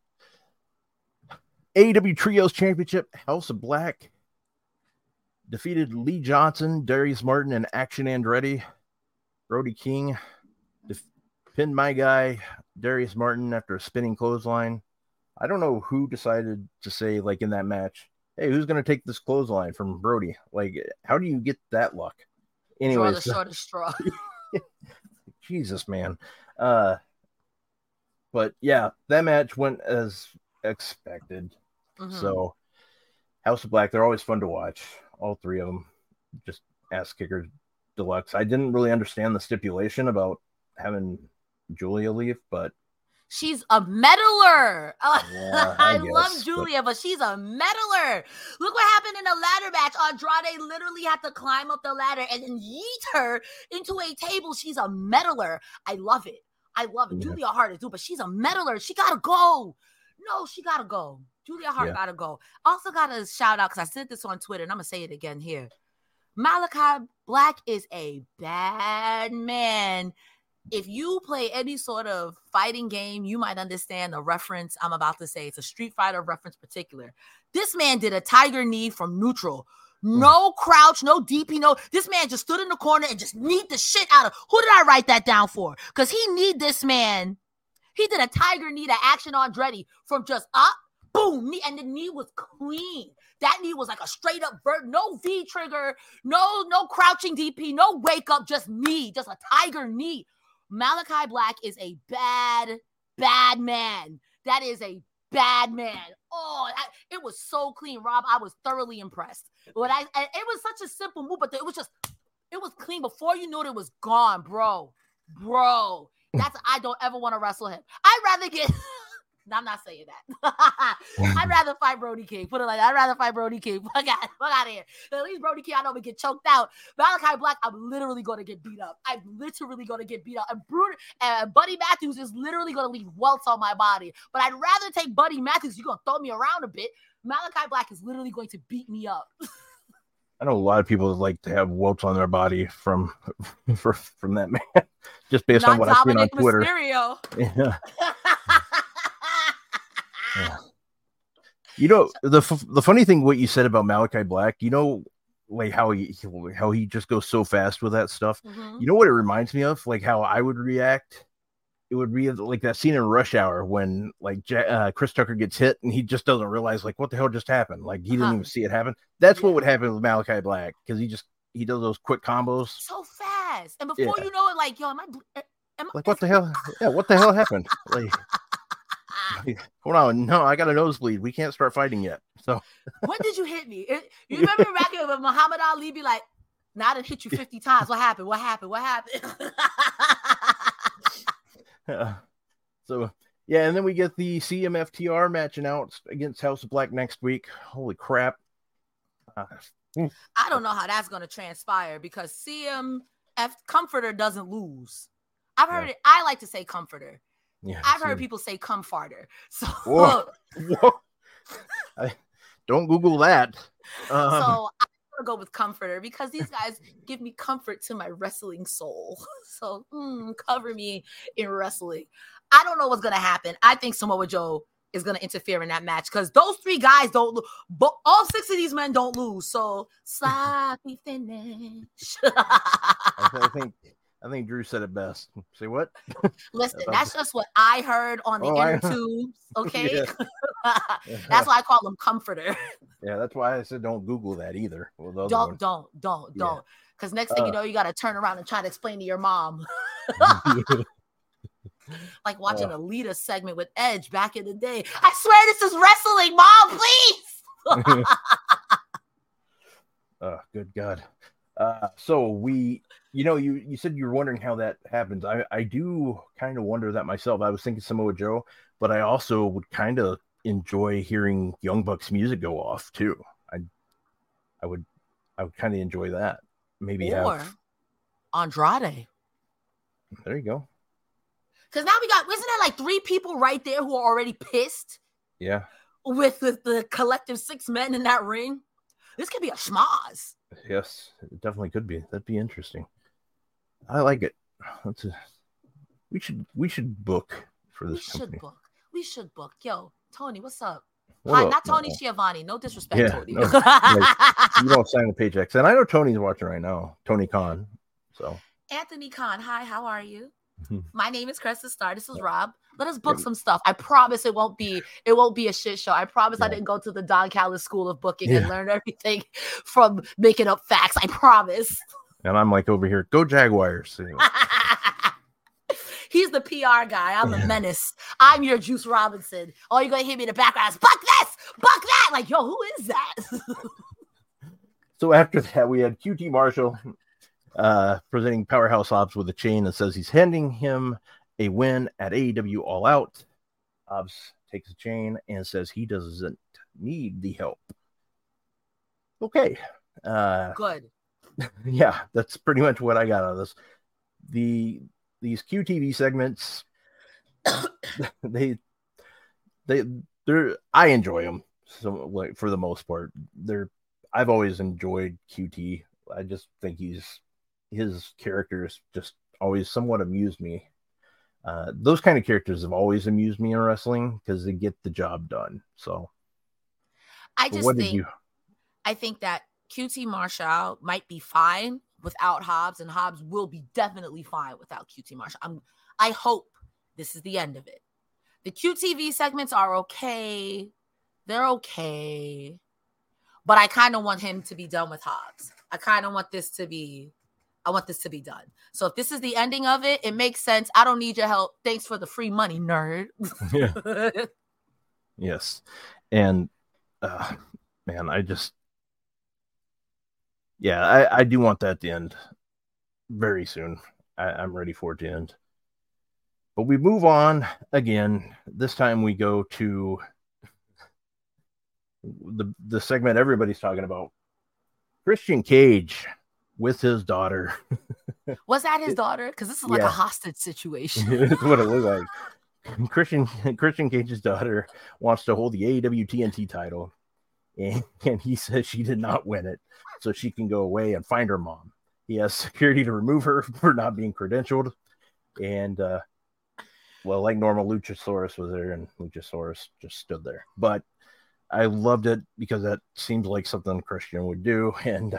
S2: AEW Trios Championship, House of Black defeated Lee Johnson, Darius Martin, and Action Andretti. Brody King pinned my guy, Darius Martin, after a spinning clothesline. I don't know who decided to say, like, in that match, hey, who's going to take this clothesline from Brody? Like, how do you get that luck? Anyways,
S3: draw the shortest straw.
S2: Jesus, man. But yeah, that match went as expected. Mm-hmm. So, House of Black, they're always fun to watch. All three of them, just ass kickers deluxe. I didn't really understand the stipulation about having Julia leave, but
S3: she's a meddler.
S2: Yeah,
S3: I love Julia, but she's a meddler. Look what happened in the ladder match. Andrade literally had to climb up the ladder and then yeet her into a table. She's a meddler. I love it. Yeah. Julia Hart is too, but she's a meddler. She gotta go. No, she gotta go. Julia Hart gotta go. Also gotta shout out, because I said this on Twitter, and I'm gonna say it again here. Malachi Black is a bad man. If you play any sort of fighting game, you might understand the reference I'm about to say. It's a Street Fighter reference particular. This man did a tiger knee from neutral. No crouch, no DP, no. This man just stood in the corner and just kneed the shit out of. Who did I write that down for? Because he kneed this man. He did a tiger knee to Action Andretti from just up, boom, knee, and the knee was clean. That knee was like a straight up bird, no V trigger, no crouching DP, no wake up, just knee, just a tiger knee. Malachi Black is a bad man. That is a bad man. Oh, it was so clean, Rob. I was thoroughly impressed. It was such a simple move, but it was clean. Before you knew it was gone, bro. I don't ever want to wrestle him. I'd rather get. No, I'm not saying that. I'd rather fight Brody King. Put it like that. I'd rather fight Brody King. Fuck out of here. At least Brody King, I know we get choked out. Malachi Black, I'm literally going to get beat up. And Buddy Matthews is literally going to leave welts on my body. But I'd rather take Buddy Matthews. You're going to throw me around a bit. Malachi Black is literally going to beat me up.
S2: I know a lot of people like to have welts on their body from that man. Just based on what I've seen on Twitter.
S3: Mysterio.
S2: Yeah. Yeah. You know, the funny thing, what you said about Malachi Black, you know, like how he just goes so fast with that stuff. Mm-hmm. You know what it reminds me of? Like how I would react. It would be like that scene in Rush Hour when like Chris Tucker gets hit and he just doesn't realize like what the hell just happened. Like he didn't even see it happen. That's what would happen with Malachi Black, because he does those quick combos
S3: so fast, and before you know it, like, yo, am I
S2: like, what the hell? Yeah, what the hell happened? Like, hold on, no, I got a nosebleed. We can't start fighting yet. So
S3: when did you hit me? You remember back when Muhammad Ali be like, "Now I done hit you 50 times. What happened?
S2: So yeah, and then we get the CMFTR match announced against House of Black next week. Holy crap!
S3: I don't know how that's going to transpire, because CMF Comforter doesn't lose. I've heard it. I like to say Comforter. Yeah, I've heard people say Comfarter. So
S2: whoa. Don't Google that.
S3: So I'm gonna go with Comforter, because these guys give me comfort to my wrestling soul. So cover me in wrestling. I don't know what's gonna happen. I think Samoa Joe is going to interfere in that match because those 3 guys don't lose. But all 6 of these men don't lose. So sloppy finish.
S2: I think Drew said it best. Say what?
S3: Listen, that's just what I heard on the inner tubes. Okay.
S2: Yeah.
S3: That's why I call him comforter.
S2: Yeah, that's why I said don't Google that either. Well,
S3: don't. Because next thing you know, you got to turn around and try to explain to your mom. Like watching a Lita segment with Edge back in the day. I swear this is wrestling, Mom, please.
S2: Good God. So you said you were wondering how that happens. I do kind of wonder that myself. I was thinking Samoa Joe, but I also would kind of enjoy hearing Young Bucks music go off too. I would kind of enjoy that. Maybe have
S3: Andrade.
S2: There you go.
S3: Because now isn't there like 3 people right there who are already pissed?
S2: Yeah.
S3: With the collective 6 men in that ring. This could be a schmoz.
S2: Yes, it definitely could be. That'd be interesting. I like it. We should book for this company.
S3: We should book. Yo, Tony, what's up?
S2: What
S3: Hi,
S2: up?
S3: not Tony Schiavone. No disrespect, Tony.
S2: No, you don't sign the paychecks. And I know Tony's watching right now. Tony Khan. So
S3: Anthony Khan, hi, how are you? My name is Cresta Star. This is Rob. Let us book some stuff. I promise it won't be a shit show. I promise I didn't go to the Don Callis School of Booking and learn everything from making up facts. I promise.
S2: And I'm like over here, go Jaguars. Anyway.
S3: He's the PR guy. I'm the menace. I'm your Juice Robinson. All you're gonna hear me in the background is buck this, buck that. Like, yo, who is that?
S2: So after that, we had QT Marshall presenting Powerhouse Hobbs with a chain that says he's handing him a win at AEW All Out. Hobbs takes the chain and says he doesn't need the help. Okay.
S3: Good.
S2: Yeah, that's pretty much what I got out of this. These QTV segments, they're I enjoy them. So, like, for the most part, I've always enjoyed QT. I just think his characters just always somewhat amused me. Those kind of characters have always amused me in wrestling because they get the job done. So
S3: I think that QT Marshall might be fine without Hobbs, and Hobbs will be definitely fine without QT Marshall. I hope this is the end of it. The QTV segments are okay. They're okay. But I kind of want him to be done with Hobbs. I kind of want this to be done. So if this is the ending of it, it makes sense. I don't need your help. Thanks for the free money, nerd.
S2: Yeah. Yes. And man, I do want that to end very soon. I'm ready for it to end. But we move on again. This time we go to the segment everybody's talking about. Christian Cage with his daughter.
S3: Was that his daughter? Because this is like a hostage situation.
S2: That's what it looked like. Christian Cage's daughter wants to hold the AEW TNT title, and he says she did not win it, so she can go away and find her mom. He has security to remove her for not being credentialed, and like normal, Luchasaurus was there, and Luchasaurus just stood there. But I loved it because that seems like something Christian would do, and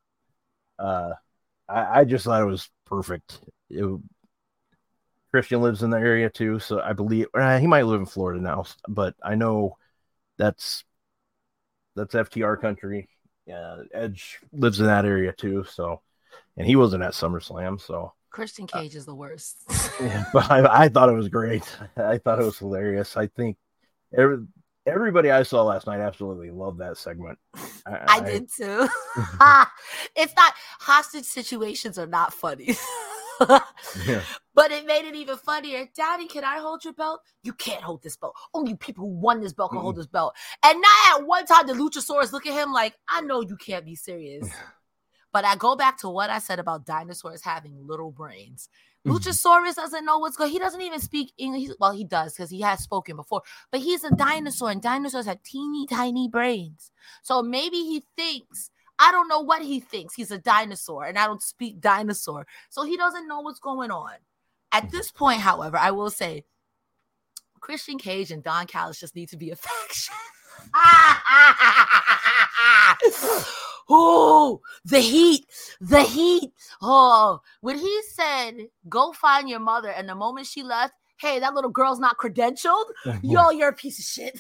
S2: I just thought it was perfect. Christian lives in the area too, so I believe he might live in Florida now, but I know that's FTR country. Edge lives in that area too, so, and he wasn't at SummerSlam, so
S3: Christian Cage is the worst.
S2: Yeah, but I thought it was great. I thought it was hilarious. I think everybody I saw last night absolutely loved that segment.
S3: I did too. It's not, hostage situations are not funny.
S2: Yeah.
S3: But it made it even funnier. Daddy, can I hold your belt? You can't hold this belt. Only people who won this belt can hold this belt. And not at one time the Luchasaurus look at him like, I know you can't be serious. But I go back to what I said about dinosaurs having little brains. Luchasaurus doesn't know what's going on. He doesn't even speak English. Well, he does because he has spoken before. But he's a dinosaur, and dinosaurs have teeny tiny brains. So maybe he thinks, I don't know what he thinks. He's a dinosaur, and I don't speak dinosaur. So he doesn't know what's going on. At this point, however, I will say, Christian Cage and Don Callis just need to be a faction. Oh, the heat. Oh, when he said, go find your mother, and the moment she left, hey, that little girl's not credentialed. Yo, you're a piece of shit.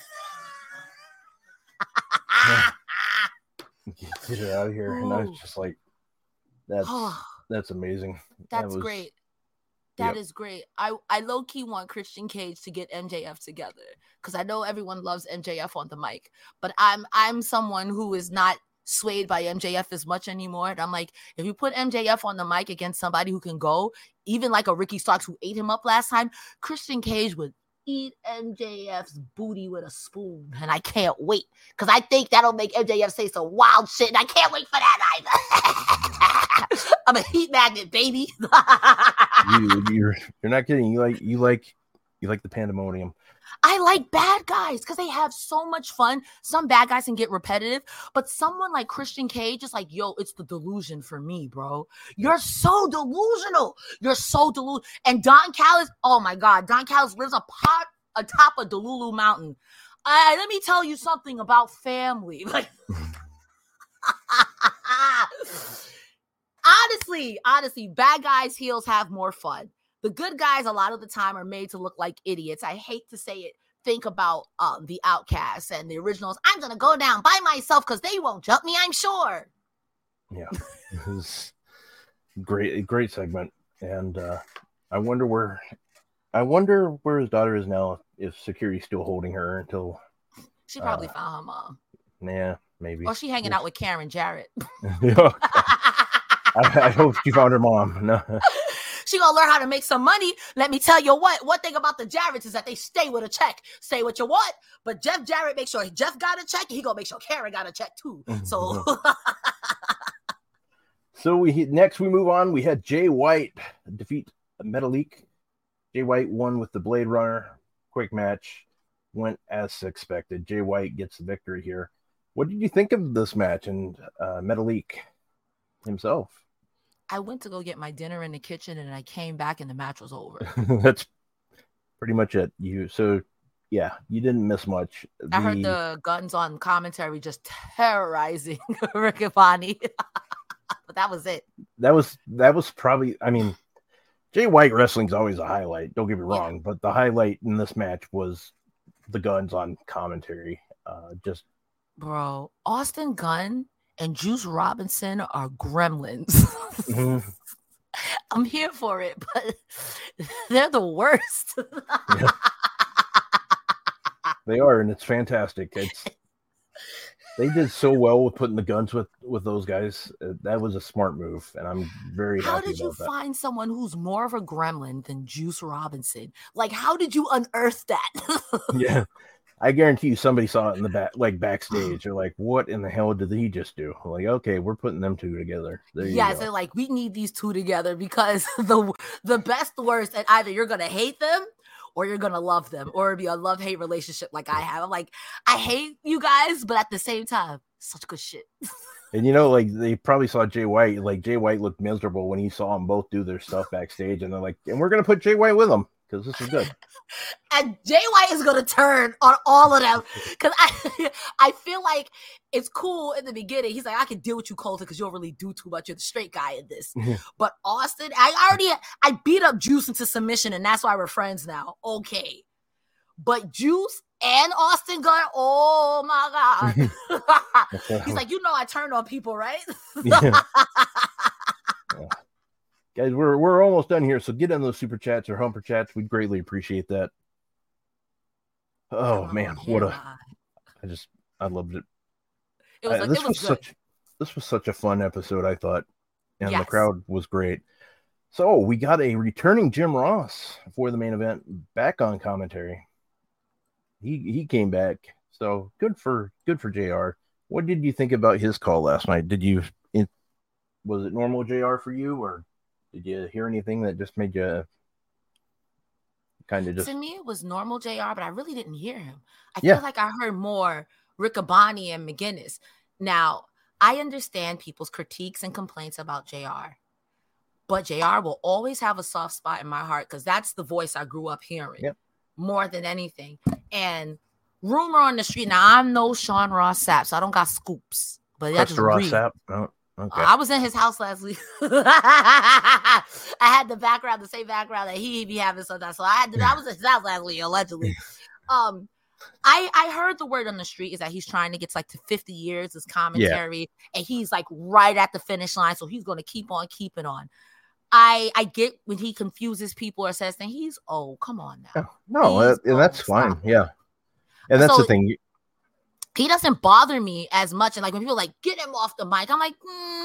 S2: Get her out of here. And I was just like, that's amazing.
S3: That's great. That is great. I low-key want Christian Cage to get MJF together because I know everyone loves MJF on the mic, but I'm someone who is not swayed by MJF as much anymore. And I'm like, if you put MJF on the mic against somebody who can go, even like a Ricky Starks who ate him up last time, Christian Cage would eat MJF's booty with a spoon. And I can't wait because I think that'll make MJF say some wild shit. And I can't wait for that either. I'm a heat magnet, baby.
S2: You're not kidding. You like the pandemonium.
S3: I like bad guys because they have so much fun. Some bad guys can get repetitive, but someone like Christian Cage is like, yo, it's the delusion for me, bro. You're so delusional. And Don Callis, oh my God, Don Callis lives atop of Delulu Mountain. Let me tell you something about family. Like, honestly, bad guys, heels have more fun. The good guys, a lot of the time, are made to look like idiots. I hate to say it. Think about the Outcasts and the originals. I'm going to go down by myself because they won't jump me, I'm sure.
S2: Yeah. It was great segment. And I wonder where his daughter is now, if security's still holding her until...
S3: She probably found her mom.
S2: Yeah, maybe.
S3: Or she hanging out with Karen Jarrett.
S2: I hope she found her mom. No.
S3: She gonna learn how to make some money. Let me tell you what. One thing about the Jarretts is that they stay with a check. Say what you want, but Jeff Jarrett make sure Jeff got a check. He gonna make sure Karen got a check too. So,
S2: next we move on. We had Jay White defeat Metalik. Jay White won with the Blade Runner. Quick match, went as expected. Jay White gets the victory here. What did you think of this match and Metalik himself?
S3: I went to go get my dinner in the kitchen and I came back and the match was over.
S2: That's pretty much it. You didn't miss much.
S3: I heard the Guns on commentary just terrorizing Ricky Bobby. But that was it.
S2: That was probably, I mean, Jay White wrestling's always a highlight. Don't get me wrong, but the highlight in this match was the Guns on commentary.
S3: Bro, Austin Gunn and Juice Robinson are gremlins. Mm-hmm. I'm here for it, but they're the worst.
S2: Yeah. They are, and it's fantastic. They did so well with putting the Guns with those guys. That was a smart move, and I'm very happy about that.
S3: How did you find someone who's more of a gremlin than Juice Robinson? Like, how did you unearth that?
S2: Yeah. I guarantee you somebody saw it in the back, like backstage. They're like, what in the hell did he just do? I'm like, okay, we're putting them two together. There you go.
S3: They're like, we need these two together because the best, the worst, and either you're going to hate them or you're going to love them, or it'll be a love-hate relationship like I have. I'm like, I hate you guys, but at the same time, such good shit.
S2: And like they probably saw Jay White. Like Jay White looked miserable when he saw them both do their stuff backstage, and they're like, and we're going to put Jay White with them. Because this is good.
S3: And Jay White is going to turn on all of them. Because I feel like it's cool in the beginning. He's like, I can deal with you, Colton, because you don't really do too much. You're the straight guy in this. But Austin, I beat up Juice into submission, and that's why we're friends now. Okay. But Juice and Austin Gunn, oh my God. He's like, I turned on people, right?
S2: Yeah. Guys, we're almost done here, so get in those super chats or humper chats. We'd greatly appreciate that. Oh man, I loved it. This was such a fun episode, I thought, and the crowd was great. So we got a returning Jim Ross for the main event, back on commentary. He came back, so good for JR. What did you think about his call last night? Was it normal JR for you, or did you hear anything that just made you kind of just...
S3: To me, it was normal JR, but I really didn't hear him. I feel like I heard more Riccaboni and McGinnis. Now, I understand people's critiques and complaints about JR, but JR will always have a soft spot in my heart because that's the voice I grew up hearing.
S2: Yep.
S3: more than anything. And rumor on the street, now I'm no Sean Ross Sapp, so I don't got scoops. But I just
S2: Ross
S3: read.
S2: Sapp? Oh, okay.
S3: I was in his house last week. I had the background, the same background that he be having sometimes. So I was in his house last week, allegedly. I heard the word on the street is that he's trying to get to 50 years as commentary, and he's right at the finish line, so he's going to keep on keeping on. I get when he confuses people or says things. He's come on now.
S2: No, that's fine. Yeah, and that's the thing.
S3: He doesn't bother me as much, and when people get him off the mic, I'm like,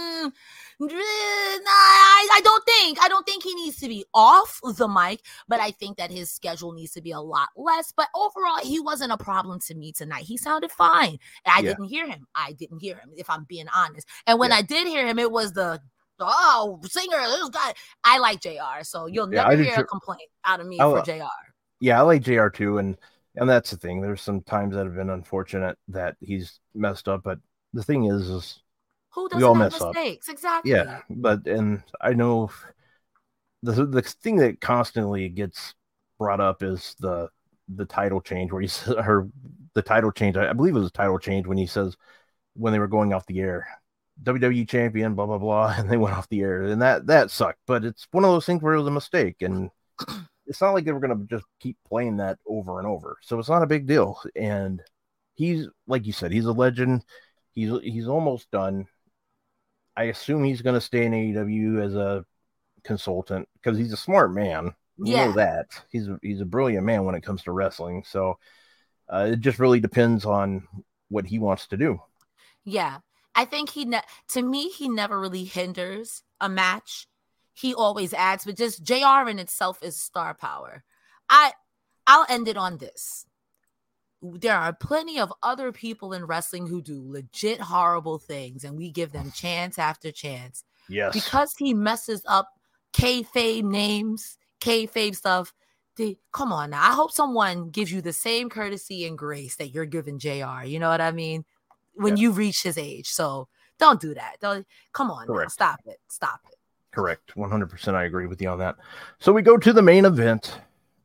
S3: I don't think he needs to be off the mic, but I think that his schedule needs to be a lot less. But overall, he wasn't a problem to me tonight. He sounded fine. I didn't hear him. If I'm being honest. And when I did hear him, it was the singer, this guy. I like JR, so you'll never hear a complaint out of me for JR.
S2: Yeah, I like JR too, and that's the thing. There's some times that have been unfortunate that he's messed up, but the thing is
S3: who doesn't have mistakes? Exactly.
S2: Yeah, and I know the thing that constantly gets brought up is the title change where the title change. I believe it was a title change when he says when they were going off the air, WWE champion, blah blah blah, and they went off the air, and that sucked. But it's one of those things where it was a mistake, and it's not like they were going to just keep playing that over and over. So it's not a big deal. And he's, like you said, he's a legend. He's almost done. I assume he's going to stay in AEW as a consultant because he's a smart man. You know that. He's a brilliant man when it comes to wrestling. So it just really depends on what he wants to do.
S3: Yeah. I think to me, he never really hinders a match. He always adds, but just JR in itself is star power. I'll end it on this. There are plenty of other people in wrestling who do legit horrible things, and we give them chance after chance.
S2: Yes.
S3: Because he messes up kayfabe names, kayfabe stuff. Come on now. I hope someone gives you the same courtesy and grace that you're giving JR. You know what I mean? When you reach his age. So don't do that. Come on now. Stop it.
S2: Correct. 100%. I agree with you on that. So we go to the main event.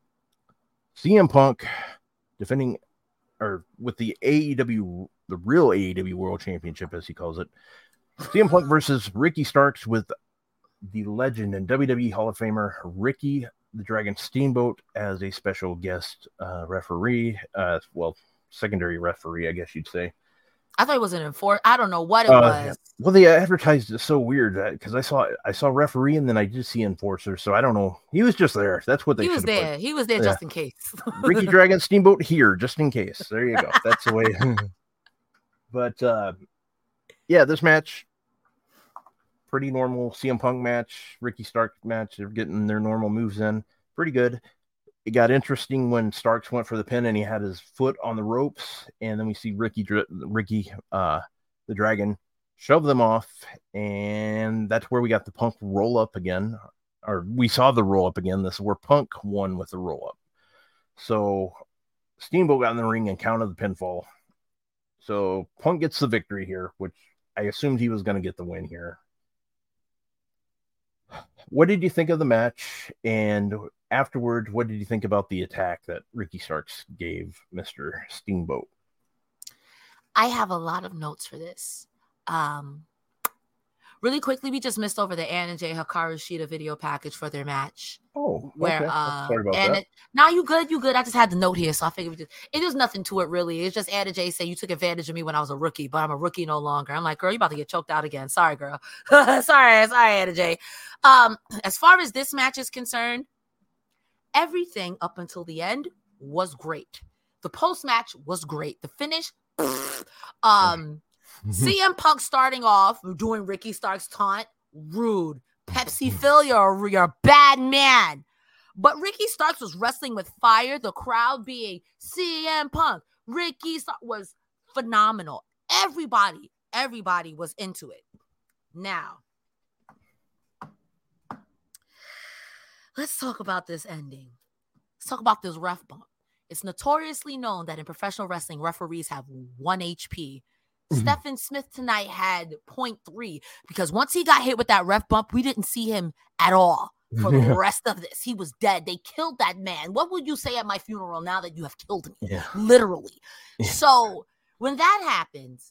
S2: CM Punk defending, or with the AEW, the real AEW World Championship, as he calls it. CM Punk versus Ricky Starks with the legend and WWE Hall of Famer Ricky the Dragon Steamboat as a special guest referee. Secondary referee, I guess you'd say.
S3: I thought it was an enforcer. I don't know what it was.
S2: Well, they advertised it so weird because I saw referee and then I did see enforcer. So I don't know. He was just there. That's what they.
S3: He was there. He was there just in case.
S2: Ricky Dragon Steamboat here, just in case. There you go. That's the way. But this match, pretty normal CM Punk match, Ricky Starks match. They're getting their normal moves in. Pretty good. It got interesting when Starks went for the pin and he had his foot on the ropes, and then we see Ricky the Dragon shove them off, and that's where we got the Punk roll up again, or we saw the roll up again. This is where Punk won with the roll up. So Steamboat got in the ring and counted the pinfall. So Punk gets the victory here, which I assumed he was going to get the win here. What did you think of the match? And afterwards, what did you think about the attack that Ricky Starks gave Mr. Steamboat?
S3: I have a lot of notes for this. Really quickly, we just missed over the Ann and Jay Hikaru Shida video package for their match.
S2: Oh,
S3: where
S2: okay. Sorry about that.
S3: Now you good. I just had the note here, so I figured it was nothing to it really. It's just Ann and Jay say you took advantage of me when I was a rookie, but I'm a rookie no longer. I'm like, girl, you about to get choked out again. Sorry, girl. sorry, Ann and Jay. As far as this match is concerned, everything up until the end was great. The post match was great. The finish, CM Punk starting off doing Ricky Starks taunt, rude. Pepsi Phil, you're a bad man. But Ricky Starks was wrestling with fire. The crowd being CM Punk, Ricky Starks was phenomenal. Everybody was into it. Now, let's talk about this ending. Let's talk about this ref bump. It's notoriously known that in professional wrestling, referees have 1 HP. Stephen Smith tonight had 0.3 because once he got hit with that ref bump, we didn't see him at all. for the rest of this. He was dead. They killed that man. What would you say at my funeral now that you have killed me?
S2: Yeah.
S3: Literally.
S2: Yeah.
S3: So when that happens,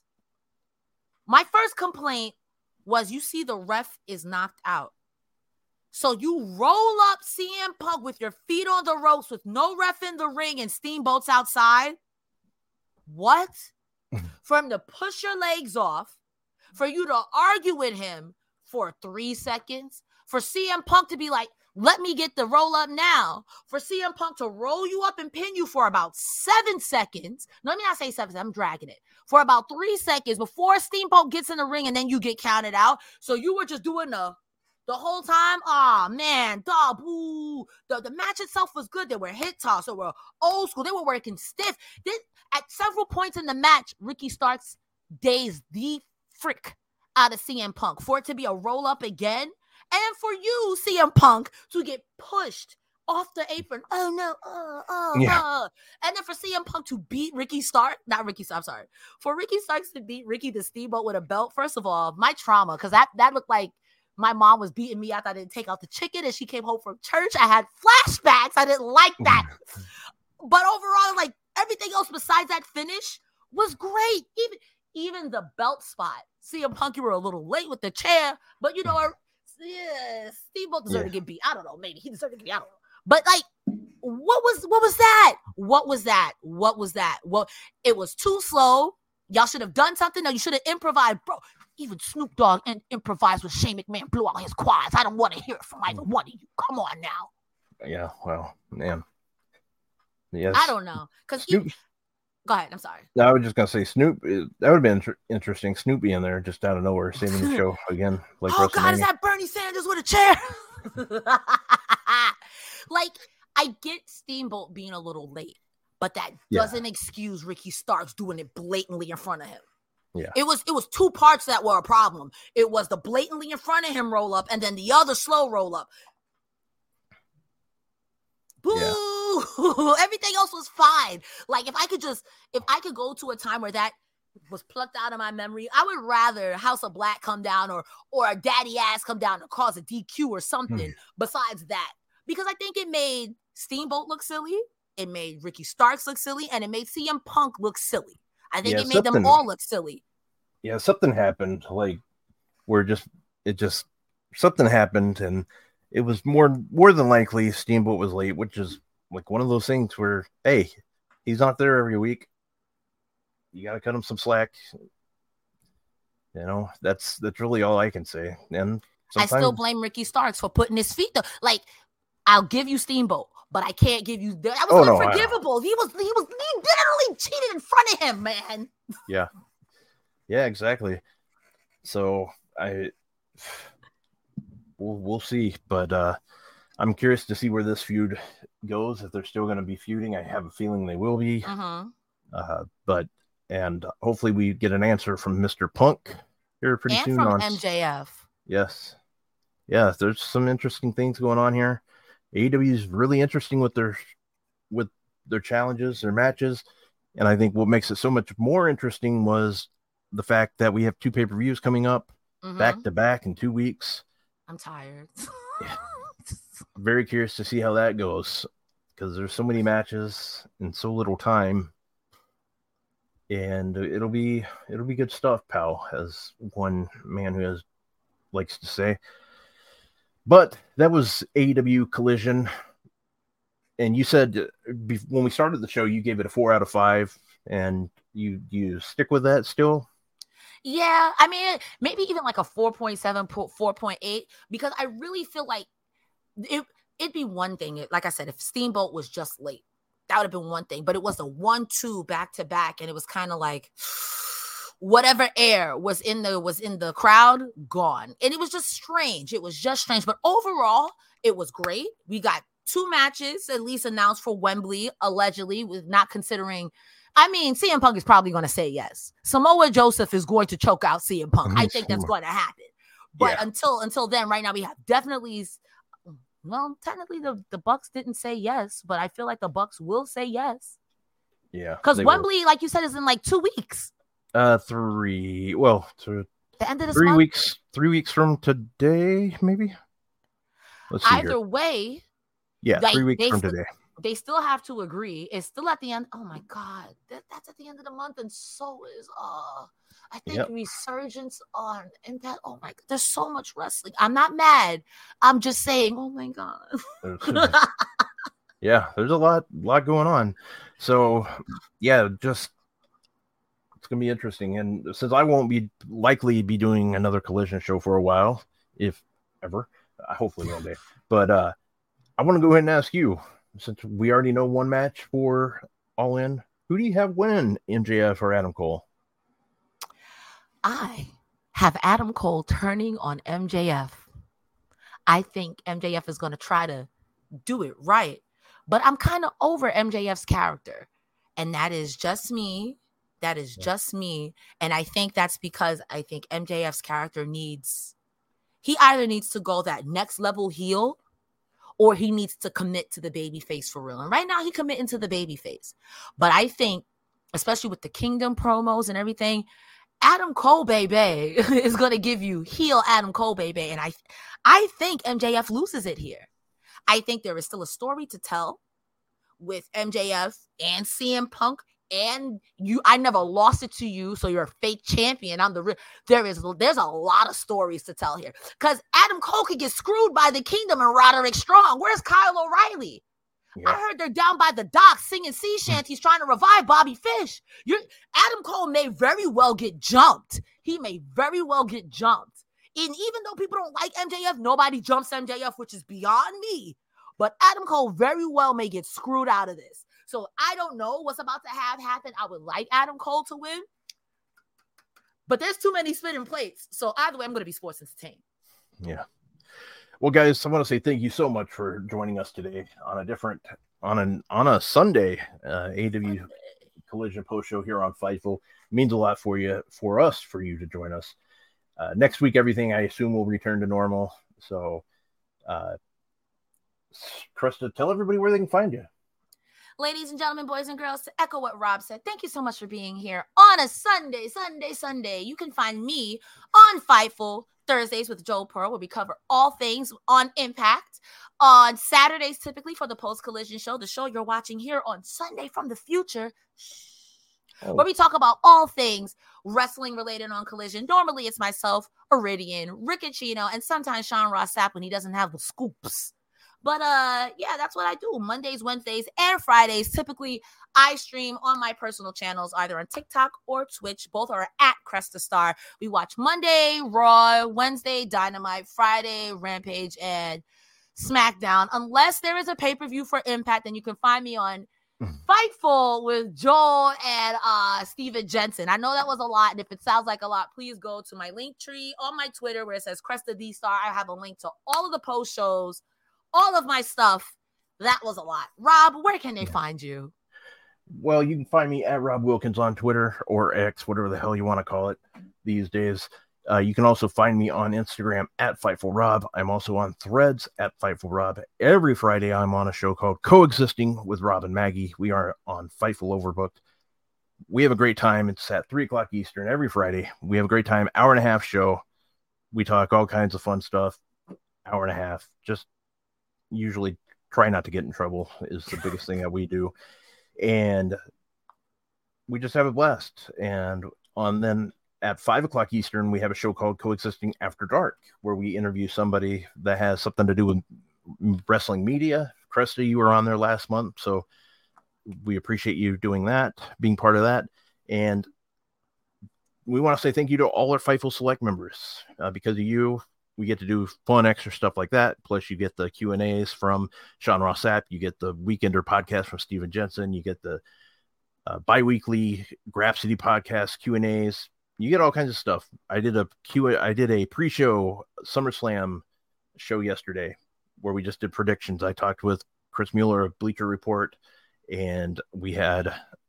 S3: my first complaint was, you see the ref is knocked out. So you roll up CM Punk with your feet on the ropes with no ref in the ring and Steamboat's outside. What? For him to push your legs off, for you to argue with him for 3 seconds, for CM Punk to be like, let me get the roll up now, for CM Punk to roll you up and pin you for about 7 seconds. No, let me not say 7 seconds, I'm dragging it. For about 3 seconds before Steamboat gets in the ring and then you get counted out. So you were just doing the whole time. Oh man, boo. The match itself was good. They were hit toss. They were old school. They were working stiff. Then at several points in the match, Ricky Starks dazed the frick out of CM Punk for it to be a roll up again. And for you, CM Punk, to get pushed off the apron. Oh no. And then for CM Punk to beat Ricky Starks, for Ricky Starks to beat Ricky the Steamboat with a belt. First of all, my trauma, because that looked like my mom was beating me after I didn't take out the chicken and she came home from church. I had flashbacks. I didn't like that. But overall, like, everything else besides that finish was great. Even the belt spot. CM Punk, you were a little late with the chair, but you know, Steamboat deserved to get beat. I don't know. Maybe he deserved to get beat. I don't know. But like, what was that? What was that? Well, it was too slow. Y'all should have done something. No, you should have improvised, bro. Even Snoop Dogg improvised with Shane McMahon, blew out his quads. I don't want to hear it from either one of you. Come on now.
S2: Yeah, well, man. Yes.
S3: I don't know. Go ahead. I'm sorry.
S2: No, I was just going to say Snoop. That would have been interesting. Snoop being there just out of nowhere, saving the show again. Like,
S3: oh, God, is that Bernie Sanders with a chair? Like, I get Steamboat being a little late, but that doesn't excuse Ricky Starks doing it blatantly in front of him.
S2: Yeah.
S3: It was 2 parts that were a problem. It was the blatantly in front of him roll up and then the other slow roll up. Boo! Yeah. Everything else was fine. Like, if I could go to a time where that was plucked out of my memory, I would rather House of Black come down or a daddy ass come down and cause a DQ or something besides that. Because I think it made Steamboat look silly, it made Ricky Starks look silly, and it made CM Punk look silly. I think it made them all look silly.
S2: Yeah, something happened, like, where something happened, and it was more than likely Steamboat was late, which is like one of those things where, hey, he's not there every week. You got to cut him some slack. You know, that's really all I can say. And
S3: I still blame Ricky Starks for putting his feet there. Like, I'll give you Steamboat, but I can't give you that. Was unforgivable. He literally cheated in front of him, man.
S2: Yeah. Yeah, exactly. So we'll see, but I'm curious to see where this feud goes. If they're still going to be feuding, I have a feeling they will be. And hopefully we get an answer from Mr. Punk here pretty soon.
S3: And from MJF.
S2: Yes. Yeah, there's some interesting things going on here. AEW is really interesting with their challenges, their matches. And I think what makes it so much more interesting was the fact that we have 2 pay-per-views coming up back to back in 2 weeks.
S3: I'm tired.
S2: Yeah. Very curious to see how that goes, because there's so many matches in so little time. And it'll be good stuff, pal, as one man who likes to say. But that was AEW Collision. And you said when we started the show, you gave it a 4 out of 5, and you stick with that still?
S3: Yeah, I mean, maybe even like a 4.7, 4.8, because I really feel like it'd be one thing. Like I said, if Steamboat was just late, that would have been one thing. But it was the 1-2 back to back, and it was kind of like whatever air was in the crowd gone, and it was just strange. It was just strange, but overall, it was great. We got 2 matches at least announced for Wembley, allegedly, with not considering. I mean, CM Punk is probably going to say yes. Samoa Joseph is going to choke out CM Punk. I think that's going to happen. But until then, right now, we have definitely. Well, technically, the Bucks didn't say yes, but I feel like the Bucks will say yes.
S2: Yeah,
S3: because Wembley, like you said, is in like 2 weeks.
S2: 3. Well, to
S3: the end of this
S2: 3
S3: month?
S2: weeks. 3 weeks from today, maybe. Let's see
S3: Either
S2: here.
S3: way,
S2: Yeah, 3 weeks from today.
S3: They still have to agree. It's still at the end. Oh my God, that's at the end of the month, and so is I think Resurgence on Impact. Oh my God, there's so much wrestling. I'm not mad. I'm just saying. Oh my God.
S2: Yeah, there's a lot going on. So yeah, just it's gonna be interesting. And since I won't be likely be doing another Collision show for a while, if ever, hopefully one day. But I want to go ahead and ask you, since we already know one match for All In, who do you have win, MJF or Adam Cole?
S3: I have Adam Cole turning on MJF. I think MJF is going to try to do it right, but I'm kind of over MJF's character, and that is just me. That is just me. And I think that's because I think MJF's character he either needs to go that next level heel, or he needs to commit to the baby face for real. And right now, he's committing to the baby face. But I think, especially with the Kingdom promos and everything, Adam Cole, baby, is going to give you heel Adam Cole, baby. And I think MJF loses it here. I think there is still a story to tell with MJF and CM Punk. And I never lost it to you, so you're a fake champion. There's a lot of stories to tell here, because Adam Cole could get screwed by the Kingdom and Roderick Strong. Where's Kyle O'Reilly? Yeah. I heard they're down by the docks singing sea shanties trying to revive Bobby Fish. Adam Cole may very well get jumped. He may very well get jumped. And even though people don't like MJF, nobody jumps MJF, which is beyond me. But Adam Cole very well may get screwed out of this. So I don't know what's about to happen. I would like Adam Cole to win, but there's too many spinning plates. So either way, I'm going to be sports entertained.
S2: Yeah. Well, guys, I want to say thank you so much for joining us today on a Sunday AEW Collision post show here on Fightful. It means a lot for you to join us. Next week, everything I assume will return to normal. So, Krista, tell everybody where they can find you.
S3: Ladies and gentlemen, boys and girls, to echo what Rob said, thank you so much for being here on a Sunday. You can find me on Fightful Thursdays with Joel Pearl, where we cover all things on Impact. On Saturdays, typically for the post-collision show, the show you're watching here on Sunday from the future, where we talk about all things wrestling related on Collision. Normally, it's myself, Iridian, Riccicino, and sometimes Sean Ross Sapp when he doesn't have the scoops. But yeah, that's what I do. Mondays, Wednesdays, and Fridays. Typically, I stream on my personal channels, either on TikTok or Twitch. Both are at Cresta Star. We watch Monday, Raw, Wednesday, Dynamite, Friday, Rampage, and SmackDown. Unless there is a pay-per-view for Impact, then you can find me on Fightful with Joel and Steven Jensen. I know that was a lot, and if it sounds like a lot, please go to my link tree on my Twitter where it says Cresta D Star. I have a link to all of the post shows, all of my stuff. That was a lot. Rob, where can they find you?
S2: Well, you can find me at Rob Wilkins on Twitter or X, whatever the hell you want to call it these days. You can also find me on Instagram at FightfulRob. I'm also on Threads at FightfulRob. Every Friday, I'm on a show called Coexisting with Rob and Maggie. We are on Fightful Overbooked. We have a great time. It's at 3 o'clock Eastern every Friday. We have a great time. Hour and a half show. We talk all kinds of fun stuff. Hour and a half. Just usually try not to get in trouble is the biggest thing that we do. And we just have a blast. And then at 5 o'clock Eastern, we have a show called Coexisting After Dark, where we interview somebody that has something to do with wrestling media. Cresta, you were on there last month, so we appreciate you doing that, being part of that. And we want to say thank you to all our Fightful Select members. Because of you, we get to do fun extra stuff like that. Plus, you get the Q&As from Sean Ross Sapp. You get the Weekender podcast from Steven Jensen. You get the bi-weekly Grapsity podcast Q&As. You get all kinds of stuff. I did a pre-show SummerSlam show yesterday where we just did predictions. I talked with Chris Mueller of Bleacher Report, and we had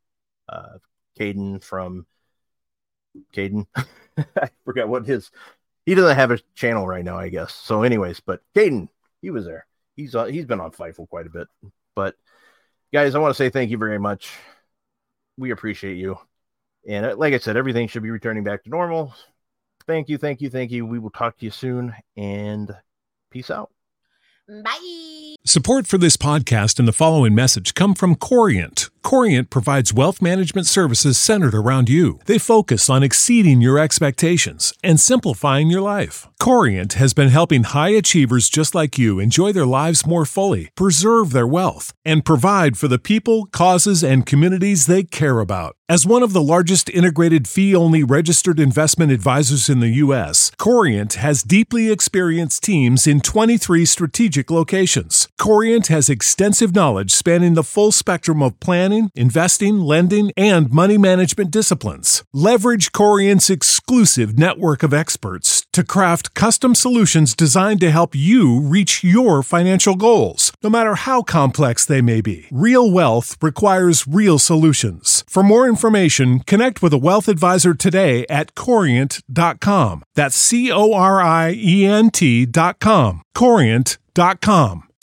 S2: Caden from Caden. I forgot what he doesn't have a channel right now, I guess. So anyways, but Caden, he was there. He's been on Fightful quite a bit. But guys, I want to say thank you very much. We appreciate you. And like I said, everything should be returning back to normal. Thank you. We will talk to you soon, and peace out.
S3: Bye.
S4: Support for this podcast and the following message come from Corient. Corient provides wealth management services centered around you. They focus on exceeding your expectations and simplifying your life. Corient has been helping high achievers just like you enjoy their lives more fully, preserve their wealth, and provide for the people, causes, and communities they care about. As one of the largest integrated fee-only registered investment advisors in the U.S., Corient has deeply experienced teams in 23 strategic locations. Corient has extensive knowledge spanning the full spectrum of planning, investing, lending, and money management disciplines. Leverage Corient's exclusive network of experts to craft custom solutions designed to help you reach your financial goals, no matter how complex they may be. Real wealth requires real solutions. For more information, connect with a wealth advisor today at Corient.com. That's Corient.com. Corient.com.